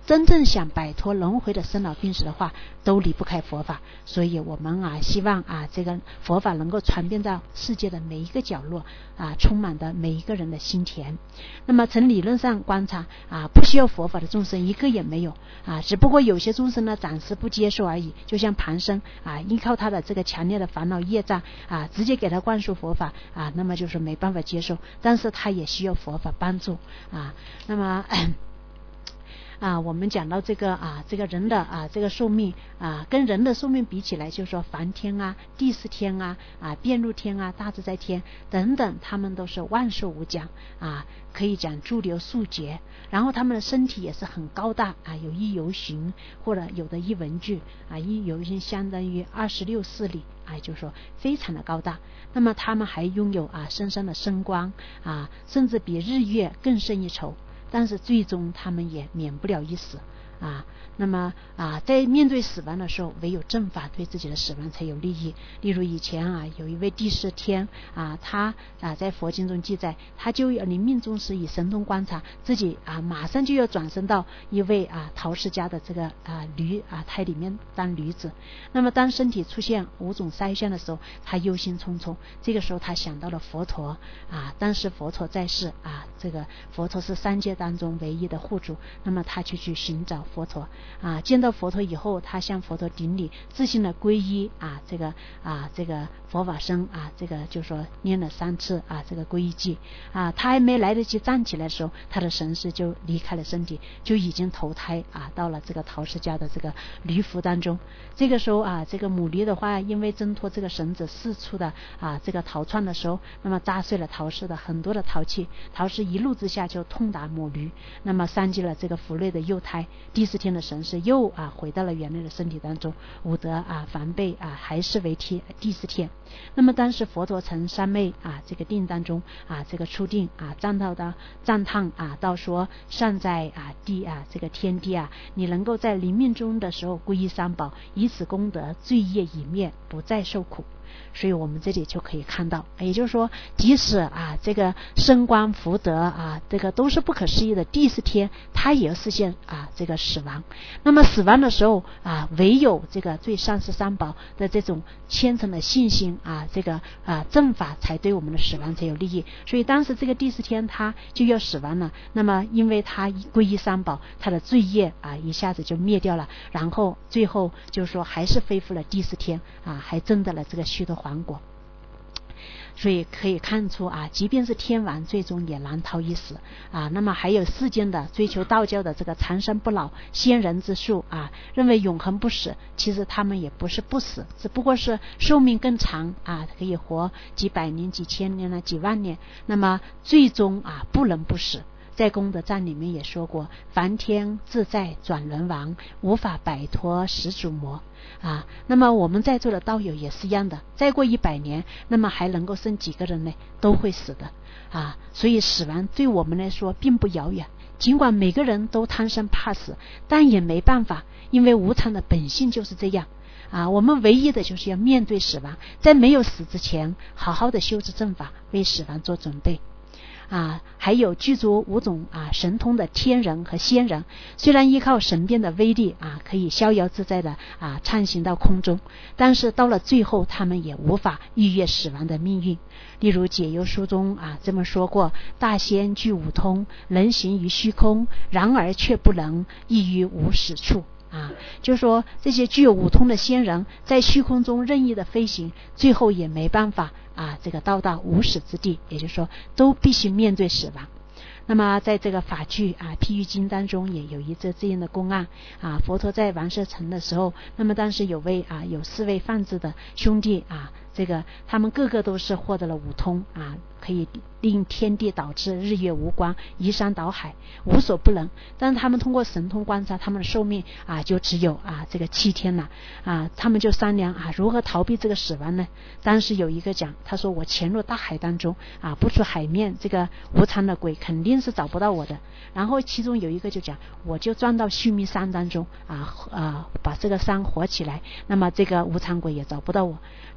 真正想摆脱轮回的生老病死的话，都离不开佛法。所以我们啊希望啊这个佛法能够传遍到世界的每一个角落啊，充满的每一个人的心田。那么从理论上观察啊，不需要佛法的众生一个也没有啊，只不过有些众生呢暂时不接受而已。就像盘生啊，依靠他的这个强烈的烦恼业障啊，直接给他灌输佛法啊，那么就是没办法接受，但是他也需要佛法帮助啊。那么啊，我们讲到这个啊，这个人的啊这个寿命啊，跟人的寿命比起来，就是说梵天啊、第四天啊、啊遍路天啊、大自在天等等，他们都是万寿无疆啊，可以讲驻留速绝，然后他们的身体也是很高大啊，有一游巡或者有的一文具啊，一游巡相当于二十六四里啊，就是说非常的高大。那么他们还拥有啊深深的声光啊，甚至比日月更胜一筹。但是最终他们也免不了一死啊。那么啊，在面对死亡的时候，唯有正法对自己的死亡才有利益。例如以前啊，有一位帝释天啊，他啊在佛经中记载，他就要临命终时以神通观察自己啊，马上就要转生到一位啊陶氏家的这个啊驴啊胎里面当驴子。那么当身体出现五种筛选的时候，他忧心忡忡。这个时候他想到了佛陀啊，当时佛陀在世啊，这个佛陀是三界当中唯一的护主。那么他就去寻找佛陀啊，见到佛陀以后，他向佛陀顶礼，自信的皈依啊，这个啊这个佛法僧啊，这个就说念了三次啊这个皈依偈啊，他还没来得及站起来的时候，他的神识就离开了身体，就已经投胎啊到了这个陶氏家的这个驴腹当中。这个时候啊，这个母驴的话，因为挣脱这个绳子四处的啊这个逃窜的时候，那么扎碎了陶氏的很多的陶器，陶氏一怒之下就痛打母驴，那么伤及了这个腹内的幼胎。第四天的神识又啊回到了原来的身体当中，武德啊防备啊还是为天第四天。那么当时佛陀从三昧啊这个定当中啊这个出定啊赞到的赞叹啊到说，善在啊地啊这个天地啊，你能够在临命终的时候皈依三宝，以此功德罪业已灭，不再受苦。所以我们这里就可以看到，也就是说即使啊这个升官福德啊这个都是不可思议的，第四天他也要实现啊这个死亡。那么死亡的时候啊，唯有这个对上师三宝的这种虔诚的信心啊，这个啊正法才对我们的死亡才有利益。所以当时这个第四天他就要死亡了，那么因为他皈依三宝，他的罪业啊一下子就灭掉了，然后最后就是说还是恢复了第四天啊，还证得了这个须陀洹果。所以可以看出啊，即便是天王最终也难逃一死啊。那么还有世间的追求道教的这个长生不老仙人之术啊，认为永恒不死，其实他们也不是不死，只不过是寿命更长啊，可以活几百年几千年了几万年，那么最终啊不能不死。在功德赞里面也说过，梵天自在转轮王，无法摆脱始祖魔啊。那么我们在座的道友也是一样的，再过一百年，那么还能够剩几个人呢？都会死的啊。所以死亡对我们来说并不遥远，尽管每个人都贪生怕死，但也没办法，因为无常的本性就是这样啊。我们唯一的就是要面对死亡，在没有死之前，好好的修持正法，为死亡做准备。啊，还有具足五种啊神通的天人和仙人，虽然依靠神变的威力啊，可以逍遥自在的啊畅行到空中，但是到了最后，他们也无法逾越死亡的命运。例如解忧书中啊这么说过：大仙具五通，能行于虚空，然而却不能异于无始处。啊，就是说这些具有五通的仙人在虚空中任意的飞行，最后也没办法啊这个到达无始之地，也就是说都必须面对死亡。那么在这个法句啊譬喻经当中也有一则这样的公案啊，佛陀在王舍城的时候，那么当时有位啊有四位放置的兄弟啊，这个他们个个都是获得了五通啊，可以令天地导致日月无光，移山倒海，无所不能。但是他们通过神通观察，他们的寿命啊就只有啊这个七天了啊。他们就商量啊如何逃避这个死亡呢？当时有一个讲，他说我潜入大海当中啊，不出海面，这个无常的鬼肯定是找不到我的。然后其中有一个就讲，我就钻到须弥山当中啊啊，把这个山活起来，那么这个无常鬼也找不到我。那么一个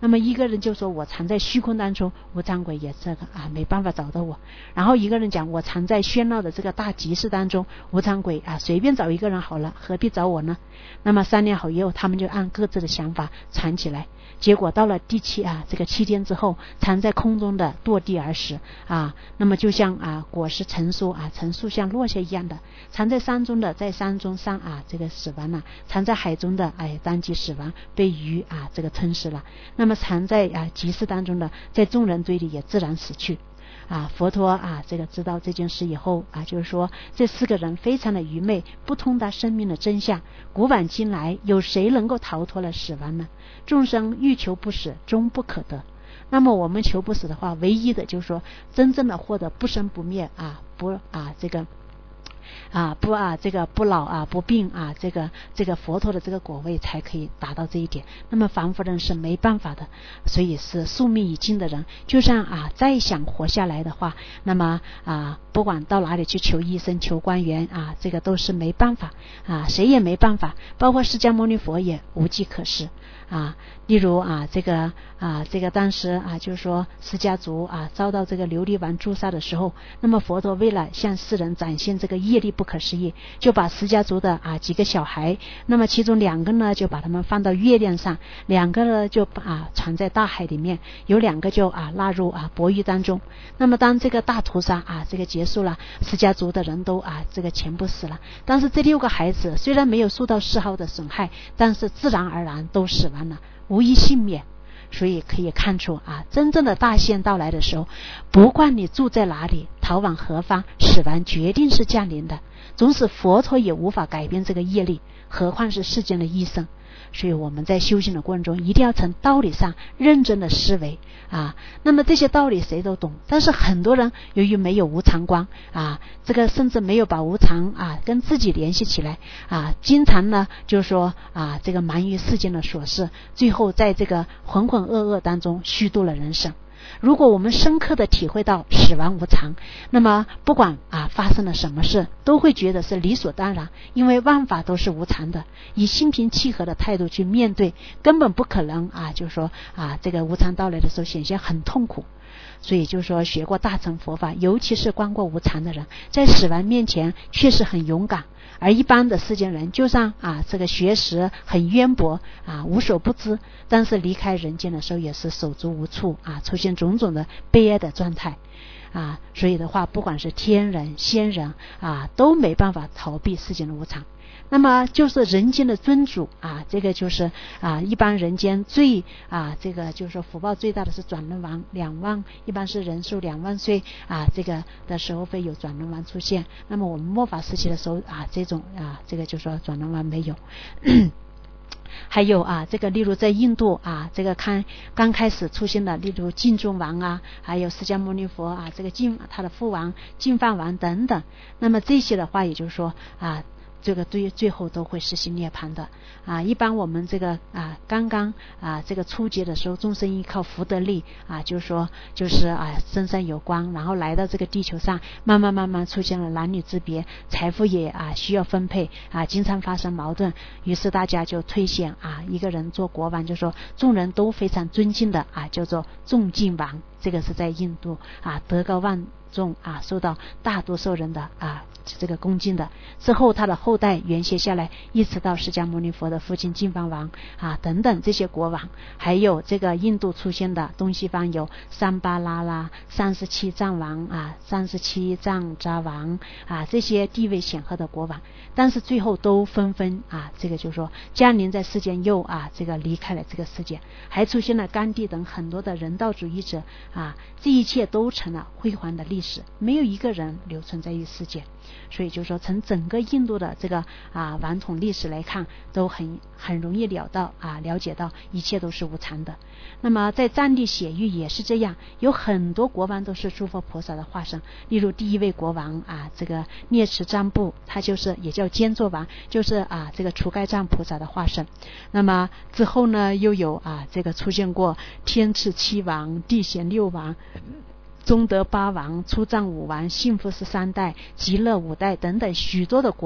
个人就说我藏在虚空当中，无常鬼也这个啊没办法找到我。然后一个人讲我藏在喧闹的这个大集市当中，无常鬼啊随便找一个人好了，何必找我呢？那么商量好以后，他们就按各自的想法藏起来。结果到了第七啊这个七天之后，藏在空中的堕地而死啊，那么就像啊果实成熟啊成树像落下一样的，藏在山中的在山中上啊这个死亡了，藏在海中的哎当即死亡，被鱼啊这个吞噬了。那么藏在啊集市当中的，在众人堆里也自然死去。啊，佛陀啊，这个知道这件事以后啊，就是说这四个人非常的愚昧，不通达生命的真相。古往今来，有谁能够逃脱了死亡呢？众生欲求不死，终不可得。那么我们求不死的话，唯一的就是说，真正的获得不生不灭啊，不啊这个。啊不啊这个不老啊不病啊这个这个佛陀的这个果位才可以达到这一点。那么凡夫人是没办法的，所以是宿命已尽的人，就算啊再想活下来的话，那么啊不管到哪里去求医生求官员啊，这个都是没办法啊，谁也没办法，包括释迦牟尼佛也无计可施啊。例如啊这个啊这个当时啊就是说释迦族啊遭到这个琉璃王诛杀的时候，那么佛陀为了向世人展现这个业力不可思议，就把释迦族的啊几个小孩，那么其中两个呢就把他们放到月亮上，两个呢就啊藏在大海里面，有两个就啊纳入啊钵盂当中。那么当这个大屠杀啊这个结束了，释迦族的人都啊这个全部死了，但是这六个孩子虽然没有受到丝毫的损害，但是自然而然都死亡了，无一幸免。所以可以看出啊，真正的大限到来的时候，不管你住在哪里，逃往何方，死亡决定是降临的。纵使佛陀也无法改变这个业力，何况是世间的医生。所以我们在修行的过程中，一定要从道理上认真的思维啊。那么这些道理谁都懂，但是很多人由于没有无常观啊，这个甚至没有把无常啊跟自己联系起来啊，经常呢就是说啊这个忙于世间的琐事，最后在这个浑浑噩噩当中虚度了人生。如果我们深刻的体会到死亡无常，那么不管啊发生了什么事，都会觉得是理所当然，因为万法都是无常的，以心平气和的态度去面对，根本不可能啊就是说啊这个无常到来的时候显现很痛苦。所以就是说学过大乘佛法，尤其是观过无常的人，在死亡面前确实很勇敢。而一般的世间人，就算啊这个学识很渊博啊无所不知，但是离开人间的时候也是手足无措啊，出现种种的悲哀的状态啊。所以的话，不管是天人仙人啊，都没办法逃避世间的无常。那么就是人间的尊主啊，这个就是啊一般人间最啊这个就是说福报最大的是转轮王两万，一般是人寿两万岁啊这个的时候会有转轮王出现。那么我们末法时期的时候啊，这种啊这个就是说转轮王没有。还有啊这个例如在印度啊，这个看刚开始出现的例如净宗王啊，还有释迦牟尼佛啊，这个净他的父王净饭王等等。那么这些的话也就是说啊这个对最后都会实行涅槃的啊。一般我们这个啊刚刚啊这个初阶的时候，众生依靠福德力啊，就是说就是啊身上有光，然后来到这个地球上，慢慢慢慢出现了男女之别，财富也啊需要分配啊，经常发生矛盾，于是大家就推选啊一个人做国王，就说众人都非常尊敬的啊叫做众净王。这个是在印度啊德高望重啊，受到大多数人的啊这个恭敬的。之后他的后代沿袭下来，一直到释迦牟尼佛的父亲净饭王啊等等这些国王，还有这个印度出现的东西方有三巴拉拉、三十七藏王啊、三十七藏扎王啊，这些地位显赫的国王，但是最后都纷纷啊这个就是说降临在世间，又啊这个离开了这个世界。还出现了甘地等很多的人道主义者啊，这一切都成了辉煌的历史，没有一个人留存在于世界。所以就是说从整个印度的这个啊王统历史来看，都很很容易了到啊了解到一切都是无常的。那么在藏地血域也是这样，有很多国王都是诸佛菩萨的化身。例如第一位国王啊这个聂池藏布，他就是也叫坚作王，就是啊这个除盖藏菩萨的化身。那么之后呢又有啊这个出现过天池七王、地贤六王、中德八王、出藏五王、幸福十三代、极乐五代等等许多的国王。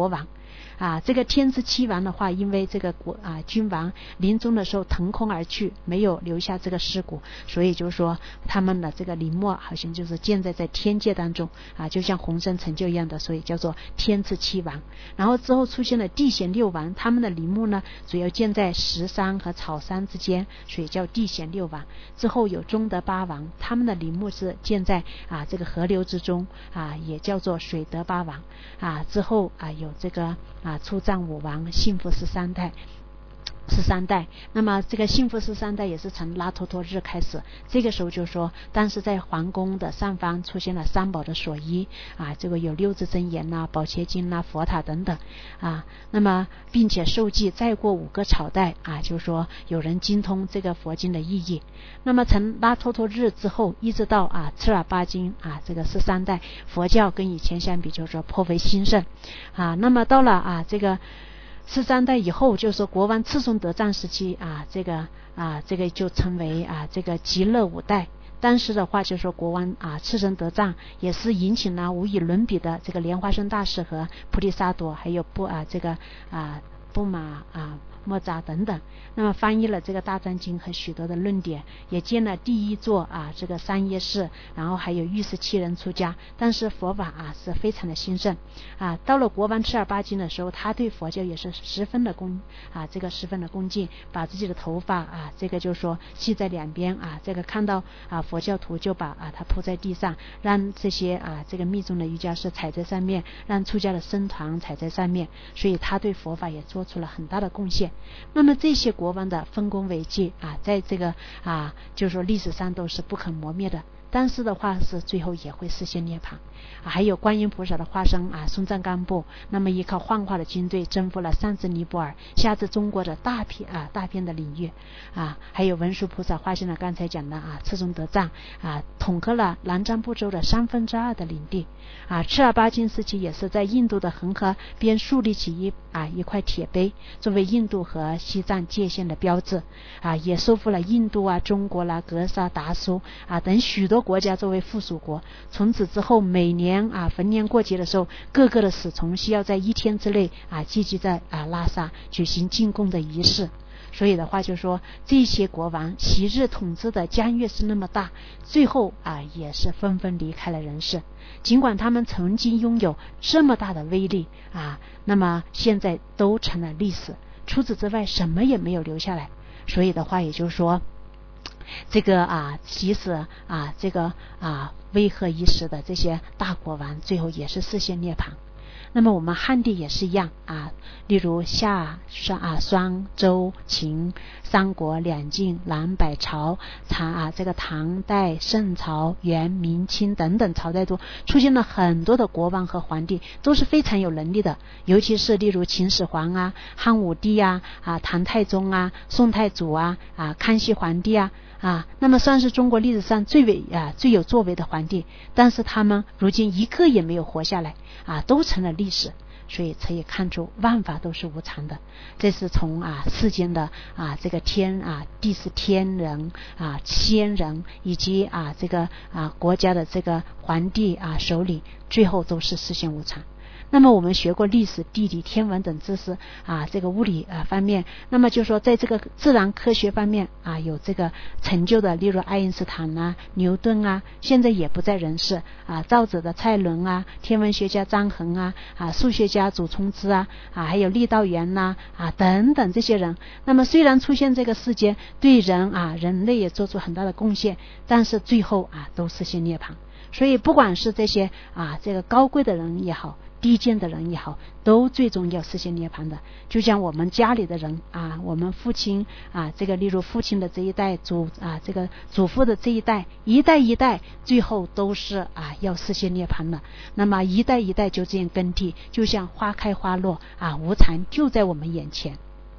啊，这个天之七王的话，因为这个国啊君王临终的时候腾空而去，没有留下这个尸骨，所以就是说他们的这个陵墓好像就是建在在天界当中啊，就像红生成就一样的，所以叫做天之七王。然后之后出现了地显六王，他们的陵墓呢主要建在石山和草山之间，所以叫地显六王。之后有中德八王，他们的陵墓是建在啊这个河流之中啊，也叫做水德八王啊。之后啊有这个啊出藏五王，幸福十三代。十三代，那么这个幸福十三代也是从拉陀陀日开始，这个时候就说当时在皇宫的上方出现了三宝的所依啊，这个有六字真言呐、宝切经呐、佛塔等等啊，那么并且受记再过五个朝代啊，就是说有人精通这个佛经的意义。那么从拉陀陀日之后一直到啊赤尔巴经啊这个十三代，佛教跟以前相比就是说颇为兴盛啊。那么到了啊这个十三代以后，就是说国王赤松德藏时期啊，这个啊这个就称为啊这个极乐五代。当时的话，就是说国王啊赤松德藏也是引请了无与伦比的这个莲花生大师和菩提萨埵，还有不啊这个啊布玛啊莫扎等等，那么翻译了这个大藏经和许多的论点，也建了第一座啊这个三耶寺，然后还有御史七人出家。但是佛法啊是非常的兴盛啊。到了国王赤尔巴金的时候，他对佛教也是十分的恭啊这个十分的恭敬，把自己的头发啊这个就说系在两边啊，这个看到啊佛教徒就把啊它铺在地上，让这些啊这个密宗的瑜伽师踩在上面，让出家的僧团踩在上面，所以他对佛法也做出了很大的贡献。那么这些国王的丰功伟绩啊，在这个啊，就是说历史上都是不可磨灭的。但是的话是最后也会实现涅槃啊。还有观音菩萨的化身啊，松赞干布，那么依靠幻化的军队征服了上至尼泊尔，下至中国的大片啊大片的领域啊。还有文殊菩萨化现了刚才讲的啊赤松德藏啊，统合了南瞻部洲的三分之二的领地啊。赤尔巴金时期也是在印度的恒河边树立起一啊一块铁碑，作为印度和西藏界限的标志啊，也收复了印度啊、中国啦、格萨、达苏啊等许多国家作为附属国。从此之后，每年啊逢年过节的时候，各个的使从需要在一天之内啊聚集在啊拉萨举行进贡的仪式。所以的话就说这些国王昔日统治的疆域是那么大，最后啊也是纷纷离开了人世。尽管他们曾经拥有这么大的威力啊，那么现在都成了历史，除此之外什么也没有留下来。所以的话也就是说这个啊即使啊这个啊威吓一时的这些大国王，最后也是实现涅槃。那么我们汉地也是一样啊，例如夏、双啊、双、周、秦、三国、两晋、南北朝、唐啊，这个唐代、宋朝、元、明清等等朝代中出现了很多的国王和皇帝，都是非常有能力的。尤其是例如秦始皇啊、汉武帝啊、啊唐太宗啊、宋太祖啊、啊康熙皇帝啊。啊，那么算是中国历史上最为啊最有作为的皇帝，但是他们如今一个也没有活下来啊，都成了历史。所以可以看出万法都是无常的。这是从啊世间的啊这个天啊地是天人啊仙人以及啊这个啊国家的这个皇帝啊首领，最后都是实现无常。那么我们学过历史、地理、天文等知识啊，这个物理啊方面，那么就说在这个自然科学方面啊有这个成就的，例如爱因斯坦啊、牛顿啊，现在也不在人世啊。造纸的蔡伦啊，天文学家张衡啊，啊数学家祖冲之啊，啊还有郦道元呐 啊, 啊等等这些人。那么虽然出现这个世间，对人啊人类也做出很大的贡献，但是最后啊都实现涅槃。所以不管是这些啊这个高贵的人也好，低贱的人也好，都最终要实现涅槃的。就像我们家里的人啊，我们父亲啊，这个例如父亲的这一代，祖啊这个祖父的这一代，一代一代，最后都是啊要实现涅槃的。那么一代一代就这样更替，就像花开花落啊，无常就在我们眼前。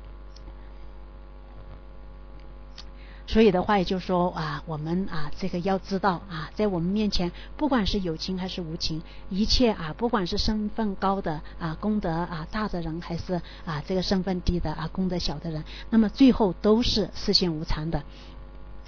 所以的话也就是说啊，我们啊这个要知道啊，在我们面前不管是有情还是无情，一切啊不管是身份高的啊功德啊大的人，还是啊这个身份低的啊功德小的人，那么最后都是实现无常的。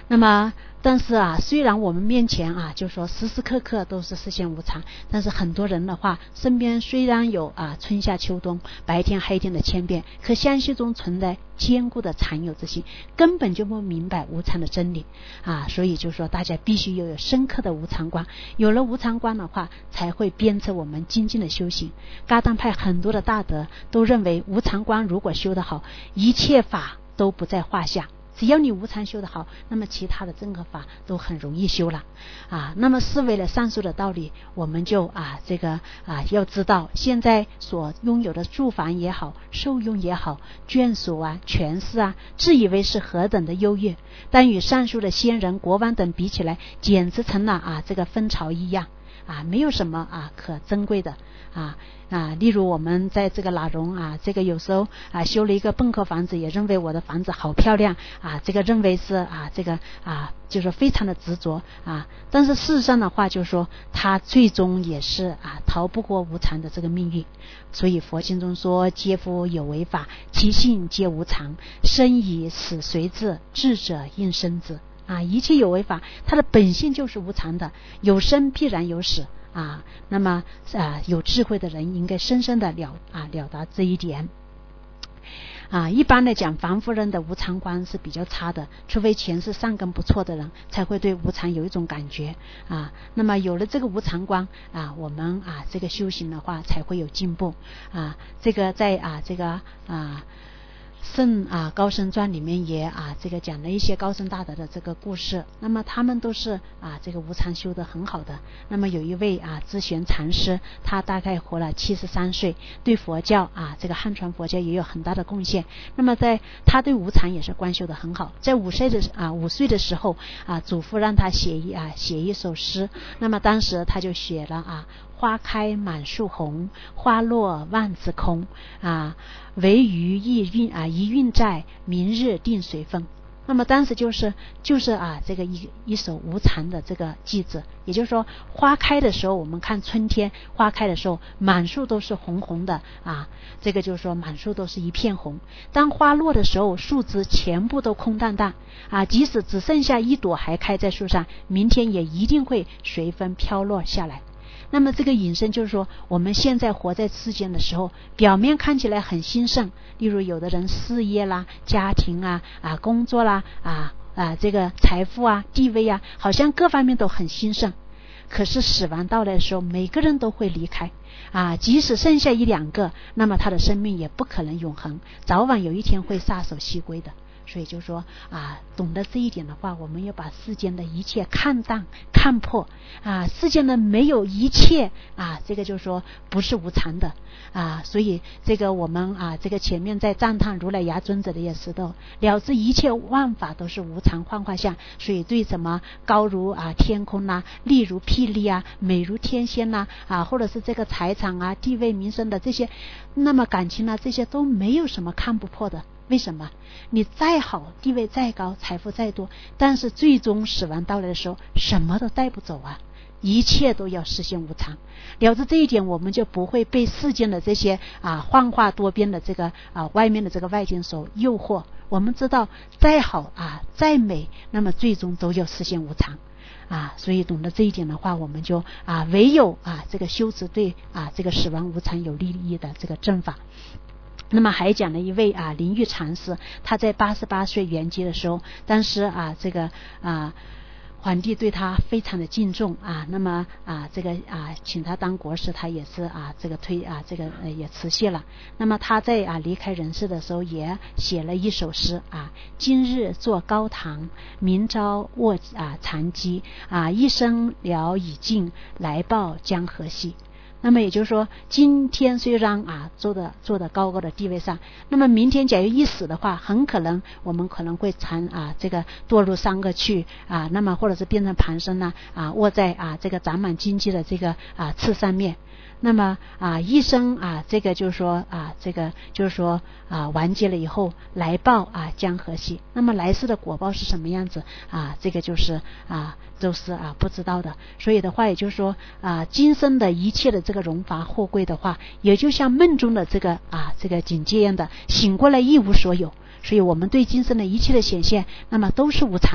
那么但是啊，虽然我们面前啊，就说时时刻刻都是视线无常，但是很多人的话，身边虽然有啊春夏秋冬、白天黑天的千变，可相续中存在坚固的常有之心，根本就不明白无常的真理啊。所以就说大家必须要有深刻的无常观，有了无常观的话，才会鞭策我们精进的修行。噶当派很多的大德都认为，无常观如果修得好，一切法都不在话下。只要你无常修得好，那么其他的任何法都很容易修了啊。那么是为了上述的道理，我们就啊这个啊要知道，现在所拥有的住房也好，受用也好，眷属啊、权势啊，自以为是何等的优越，但与上述的先人、国王等比起来，简直成了啊这个分巢一样啊，没有什么啊可珍贵的啊啊，例如我们在这个哪荣啊，这个有时候啊修了一个笨客房子，也认为我的房子好漂亮啊，这个认为是啊这个啊就是非常的执着啊，但是事实上的话，就是说他最终也是啊逃不过无常的这个命运。所以佛经中说，皆夫有为法，其性皆无常，生以死随之，智者应生之啊，一切有为法，它的本性就是无常的，有生必然有死啊。那么啊，有智慧的人应该深深的了啊了达这一点啊。一般来讲，凡夫人的无常观是比较差的，除非前世善根不错的人，才会对无常有一种感觉啊。那么有了这个无常观啊，我们啊这个修行的话才会有进步啊。这个在啊这个啊。圣啊高僧传里面也啊这个讲了一些高僧大德的这个故事，那么他们都是啊这个无常修得很好的。那么有一位啊智玄禅师，他大概活了七十三岁，对佛教啊这个汉传佛教也有很大的贡献。那么在他对无常也是观修得很好，在五岁的啊五岁的时候啊，祖父让他写一啊写一首诗，那么当时他就写了啊花开满树红，花落万枝空啊，唯余一韵啊一韵在，明日定随风。那么当时就是就是啊这个一一首无常的这个句子，也就是说花开的时候，我们看春天花开的时候，满树都是红红的啊，这个就是说满树都是一片红。当花落的时候，树枝全部都空荡荡啊，即使只剩下一朵还开在树上，明天也一定会随风飘落下来。那么这个引申就是说，我们现在活在世间的时候，表面看起来很兴盛，例如有的人事业啦、家庭啊、啊工作啦、啊啊这个财富啊、地位啊，好像各方面都很兴盛。可是死亡到来的时候，每个人都会离开啊，即使剩下一两个，那么他的生命也不可能永恒，早晚有一天会撒手西归的。所以就说啊，懂得这一点的话，我们要把世间的一切看淡看破啊，世间的没有一切啊，这个就说不是无常的啊。所以这个我们啊，这个前面在赞叹如来牙尊者的也是的，了知一切万法都是无常幻化相，所以对什么高如啊天空呐、啊，丽如霹雳啊，美如天仙呐 啊, 啊，或者是这个财产啊、地位名声的这些，那么感情啊，这些都没有什么看不破的。为什么？你再好，地位再高，财富再多，但是最终死亡到来的时候，什么都带不走啊，一切都要实现无常。了知这一点，我们就不会被世间的这些啊幻化多变的这个啊外面的这个外境所诱惑。我们知道，再好啊再美，那么最终都要实现无常啊。所以懂得这一点的话，我们就啊唯有啊这个修持对啊这个死亡无常有利益的这个正法。那么还讲了一位啊灵玉禅师，他在八十八岁圆寂的时候，当时啊这个啊皇帝对他非常的敬重啊，那么啊这个啊请他当国师，他也是啊这个推啊这个呃也辞谢了。那么他在啊离开人世的时候，也写了一首诗啊：今日坐高堂，明朝卧啊禅机啊，一生了已尽，来报将何夕。那么也就是说，今天虽然啊坐的坐的高高的地位上，那么明天假如一死的话，很可能我们可能会禅啊这个堕入三恶趣啊，那么或者是变成盘生呢啊，卧在啊这个长满荆棘的这个啊刺上面。那么啊一生啊这个就是说啊这个就是说啊完结了以后，来报啊将何夕。那么来世的果报是什么样子啊？这个就是啊都是啊不知道的。所以的话，也就是说啊今生的一切的这个荣华富贵的话，也就像梦中的这个啊这个境界一样的，醒过来一无所有。所以我们对今生的一切的显现，那么都是无常的，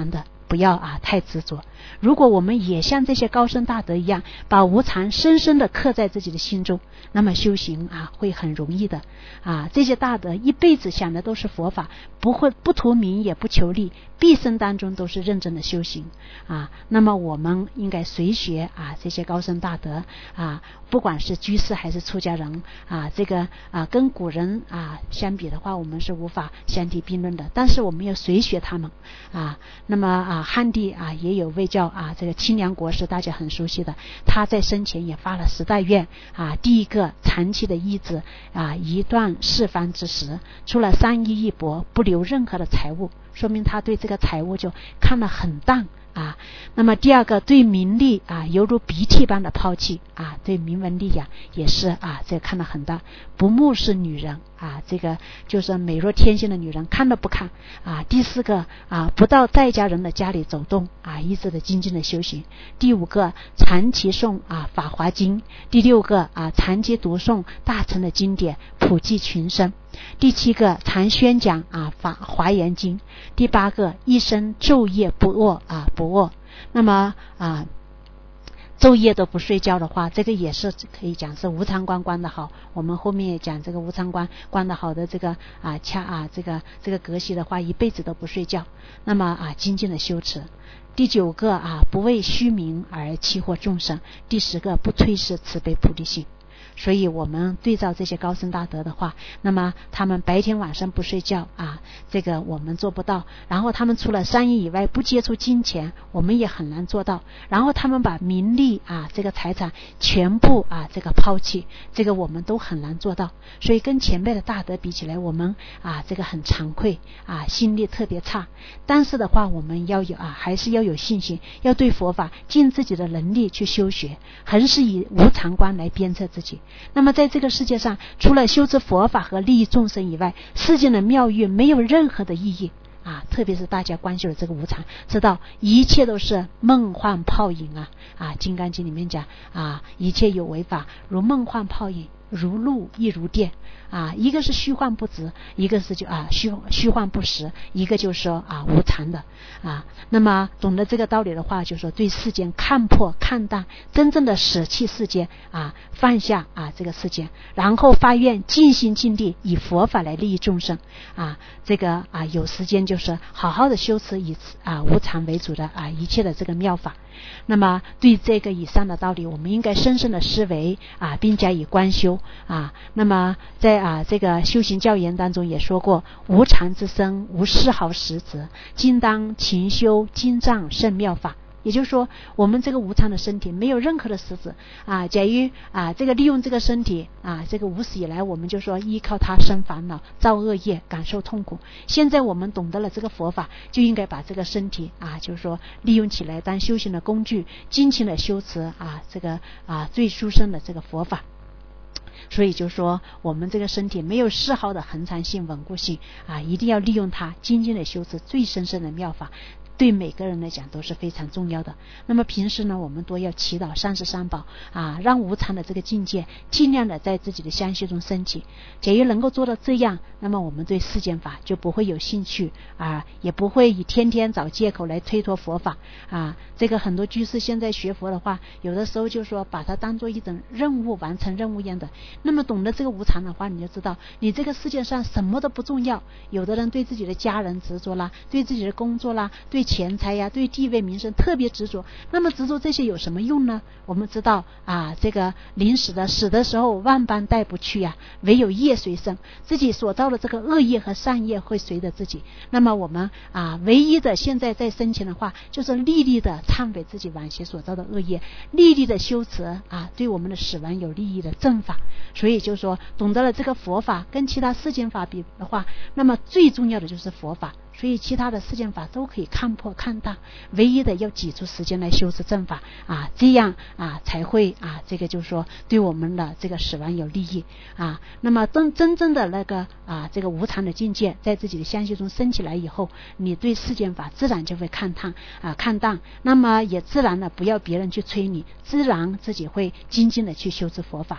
不要啊太执着。如果我们也像这些高僧大德一样，把无常深深的刻在自己的心中，那么修行啊会很容易的啊。这些大德一辈子想的都是佛法，不会不图名也不求利，毕生当中都是认真的修行啊。那么我们应该随学啊这些高僧大德啊，不管是居士还是出家人啊，这个啊跟古人啊相比的话，我们是无法相提并论的，但是我们要随学他们啊。那么啊汉地啊也有位叫啊这个清凉国师，大家很熟悉的，他在生前也发了十大愿啊，第一个长期的医治啊，一断四方之时，除了三衣一钵，不留任何的财物，说明他对这个财物就看得很淡啊。那么第二个，对名利啊犹如鼻涕般的抛弃啊，对名闻利养也是啊这个看得很淡，不目视女人啊，这个就是美若天仙的女人看都不看啊。第四个啊，不到在家人的家里走动啊，一直的精进的修行。第五个，长期诵啊法华经。第六个啊，长期读诵大乘的经典，普济群生。第七个，常宣讲啊法华严经。第八个，一生昼夜不卧啊不卧。那么啊昼夜都不睡觉的话，这个也是可以讲是无常观观的好。我们后面也讲这个无常观观的好的这个啊恰啊这个这个格西的话，一辈子都不睡觉，那么啊精进的修持。第九个啊，不为虚名而欺惑众生。第十个，不推失慈悲菩提心。所以我们对照这些高僧大德的话，那么他们白天晚上不睡觉啊，这个我们做不到。然后他们除了三衣以外不接触金钱，我们也很难做到。然后他们把名利啊这个财产全部啊这个抛弃，这个我们都很难做到。所以跟前辈的大德比起来，我们啊这个很惭愧啊，心力特别差。但是的话，我们要有啊还是要有信心，要对佛法尽自己的能力去修学，恒是以无常观来鞭策自己。那么在这个世界上，除了修持佛法和利益众生以外，世间的妙欲没有任何的意义啊！特别是大家关注的这个无常，知道一切都是梦幻泡影啊！啊，《金刚经》里面讲啊，一切有为法如梦幻泡影，如露亦如电啊，一个是虚幻不值，一个是就啊虚虚幻不实，一个就是说啊无常的啊。那么懂得这个道理的话，就是说对世间看破看淡，真正的舍弃世间啊，放下啊这个世间，然后发愿尽心尽力以佛法来利益众生啊。这个啊有时间就是好好的修持以啊无常为主的啊一切的这个妙法。那么对这个以上的道理，我们应该深深的思维啊，并加以观修啊。那么在啊这个修行教言当中也说过，无常之身无丝毫实质，今当勤修经藏圣妙法。也就是说，我们这个无常的身体没有任何的实质啊。假如啊这个利用这个身体啊，这个无始以来我们就说依靠它生烦恼、造恶业、感受痛苦。现在我们懂得了这个佛法，就应该把这个身体啊，就是说利用起来当修行的工具，精勤的修持啊这个啊最殊胜的这个佛法。所以就说我们这个身体没有丝毫的恒常性、稳固性啊，一定要利用它，精进的修持最深深的妙法。对每个人来讲都是非常重要的。那么平时呢，我们多要祈祷三十三宝啊，让无常的这个境界尽量的在自己的相续中升起。假如能够做到这样，那么我们对世间法就不会有兴趣啊，也不会以天天找借口来推脱佛法啊。这个很多居士现在学佛的话，有的时候就说把它当做一种任务，完成任务一样的。那么懂得这个无常的话，你就知道你这个世界上什么都不重要。有的人对自己的家人执着啦，对自己的工作啦，对钱财呀，对地位名声特别执着。那么执着这些有什么用呢？我们知道啊，这个临死的死的时候万般带不去呀，唯有业随身，自己所造的这个恶业和善业会随着自己。那么我们啊，唯一的现在在生前的话，就是历历的忏悔自己往昔所造的恶业，历历的修持啊，对我们的死亡有利益的正法。所以就是说，懂得了这个佛法跟其他世间法比的话，那么最重要的就是佛法。所以其他的世间法都可以看破看淡，唯一的要挤出时间来修持正法啊，这样啊才会啊这个就是说对我们的这个死亡有利益啊。那么真真正的那个啊这个无常的境界在自己的相续中升起来以后，你对世间法自然就会看淡啊看淡，那么也自然的不要别人去催你，自然自己会精进的去修持佛法。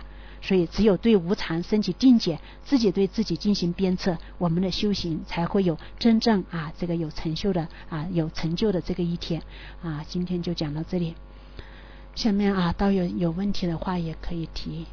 所以只有对无常升起定解，自己对自己进行鞭策，我们的修行才会有真正啊这个有成就的啊有成就的这个一天啊。今天就讲到这里，下面啊到有有问题的话也可以提。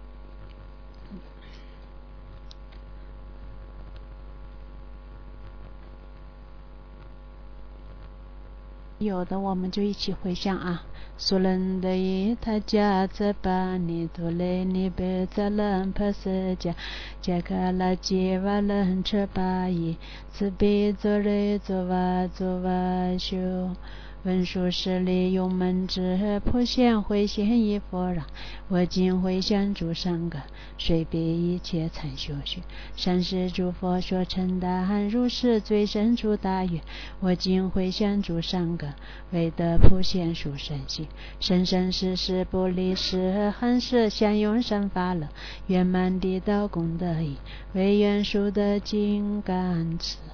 有的我们就一起回向啊。苏伦的伊他家这巴尼多雷尼贝扎伦帕斯加加卡拉吉瓦伦车巴伊慈悲作瑞作瓦作瓦修文殊师利用门智普贤会现一佛让我今会向诸上根随别一切参修学善事诸佛所成大如是最深处大愿我今会向诸上根为得普贤殊胜行生生世世不离世恒世享用生法乐圆满地道功德意为愿殊得金刚持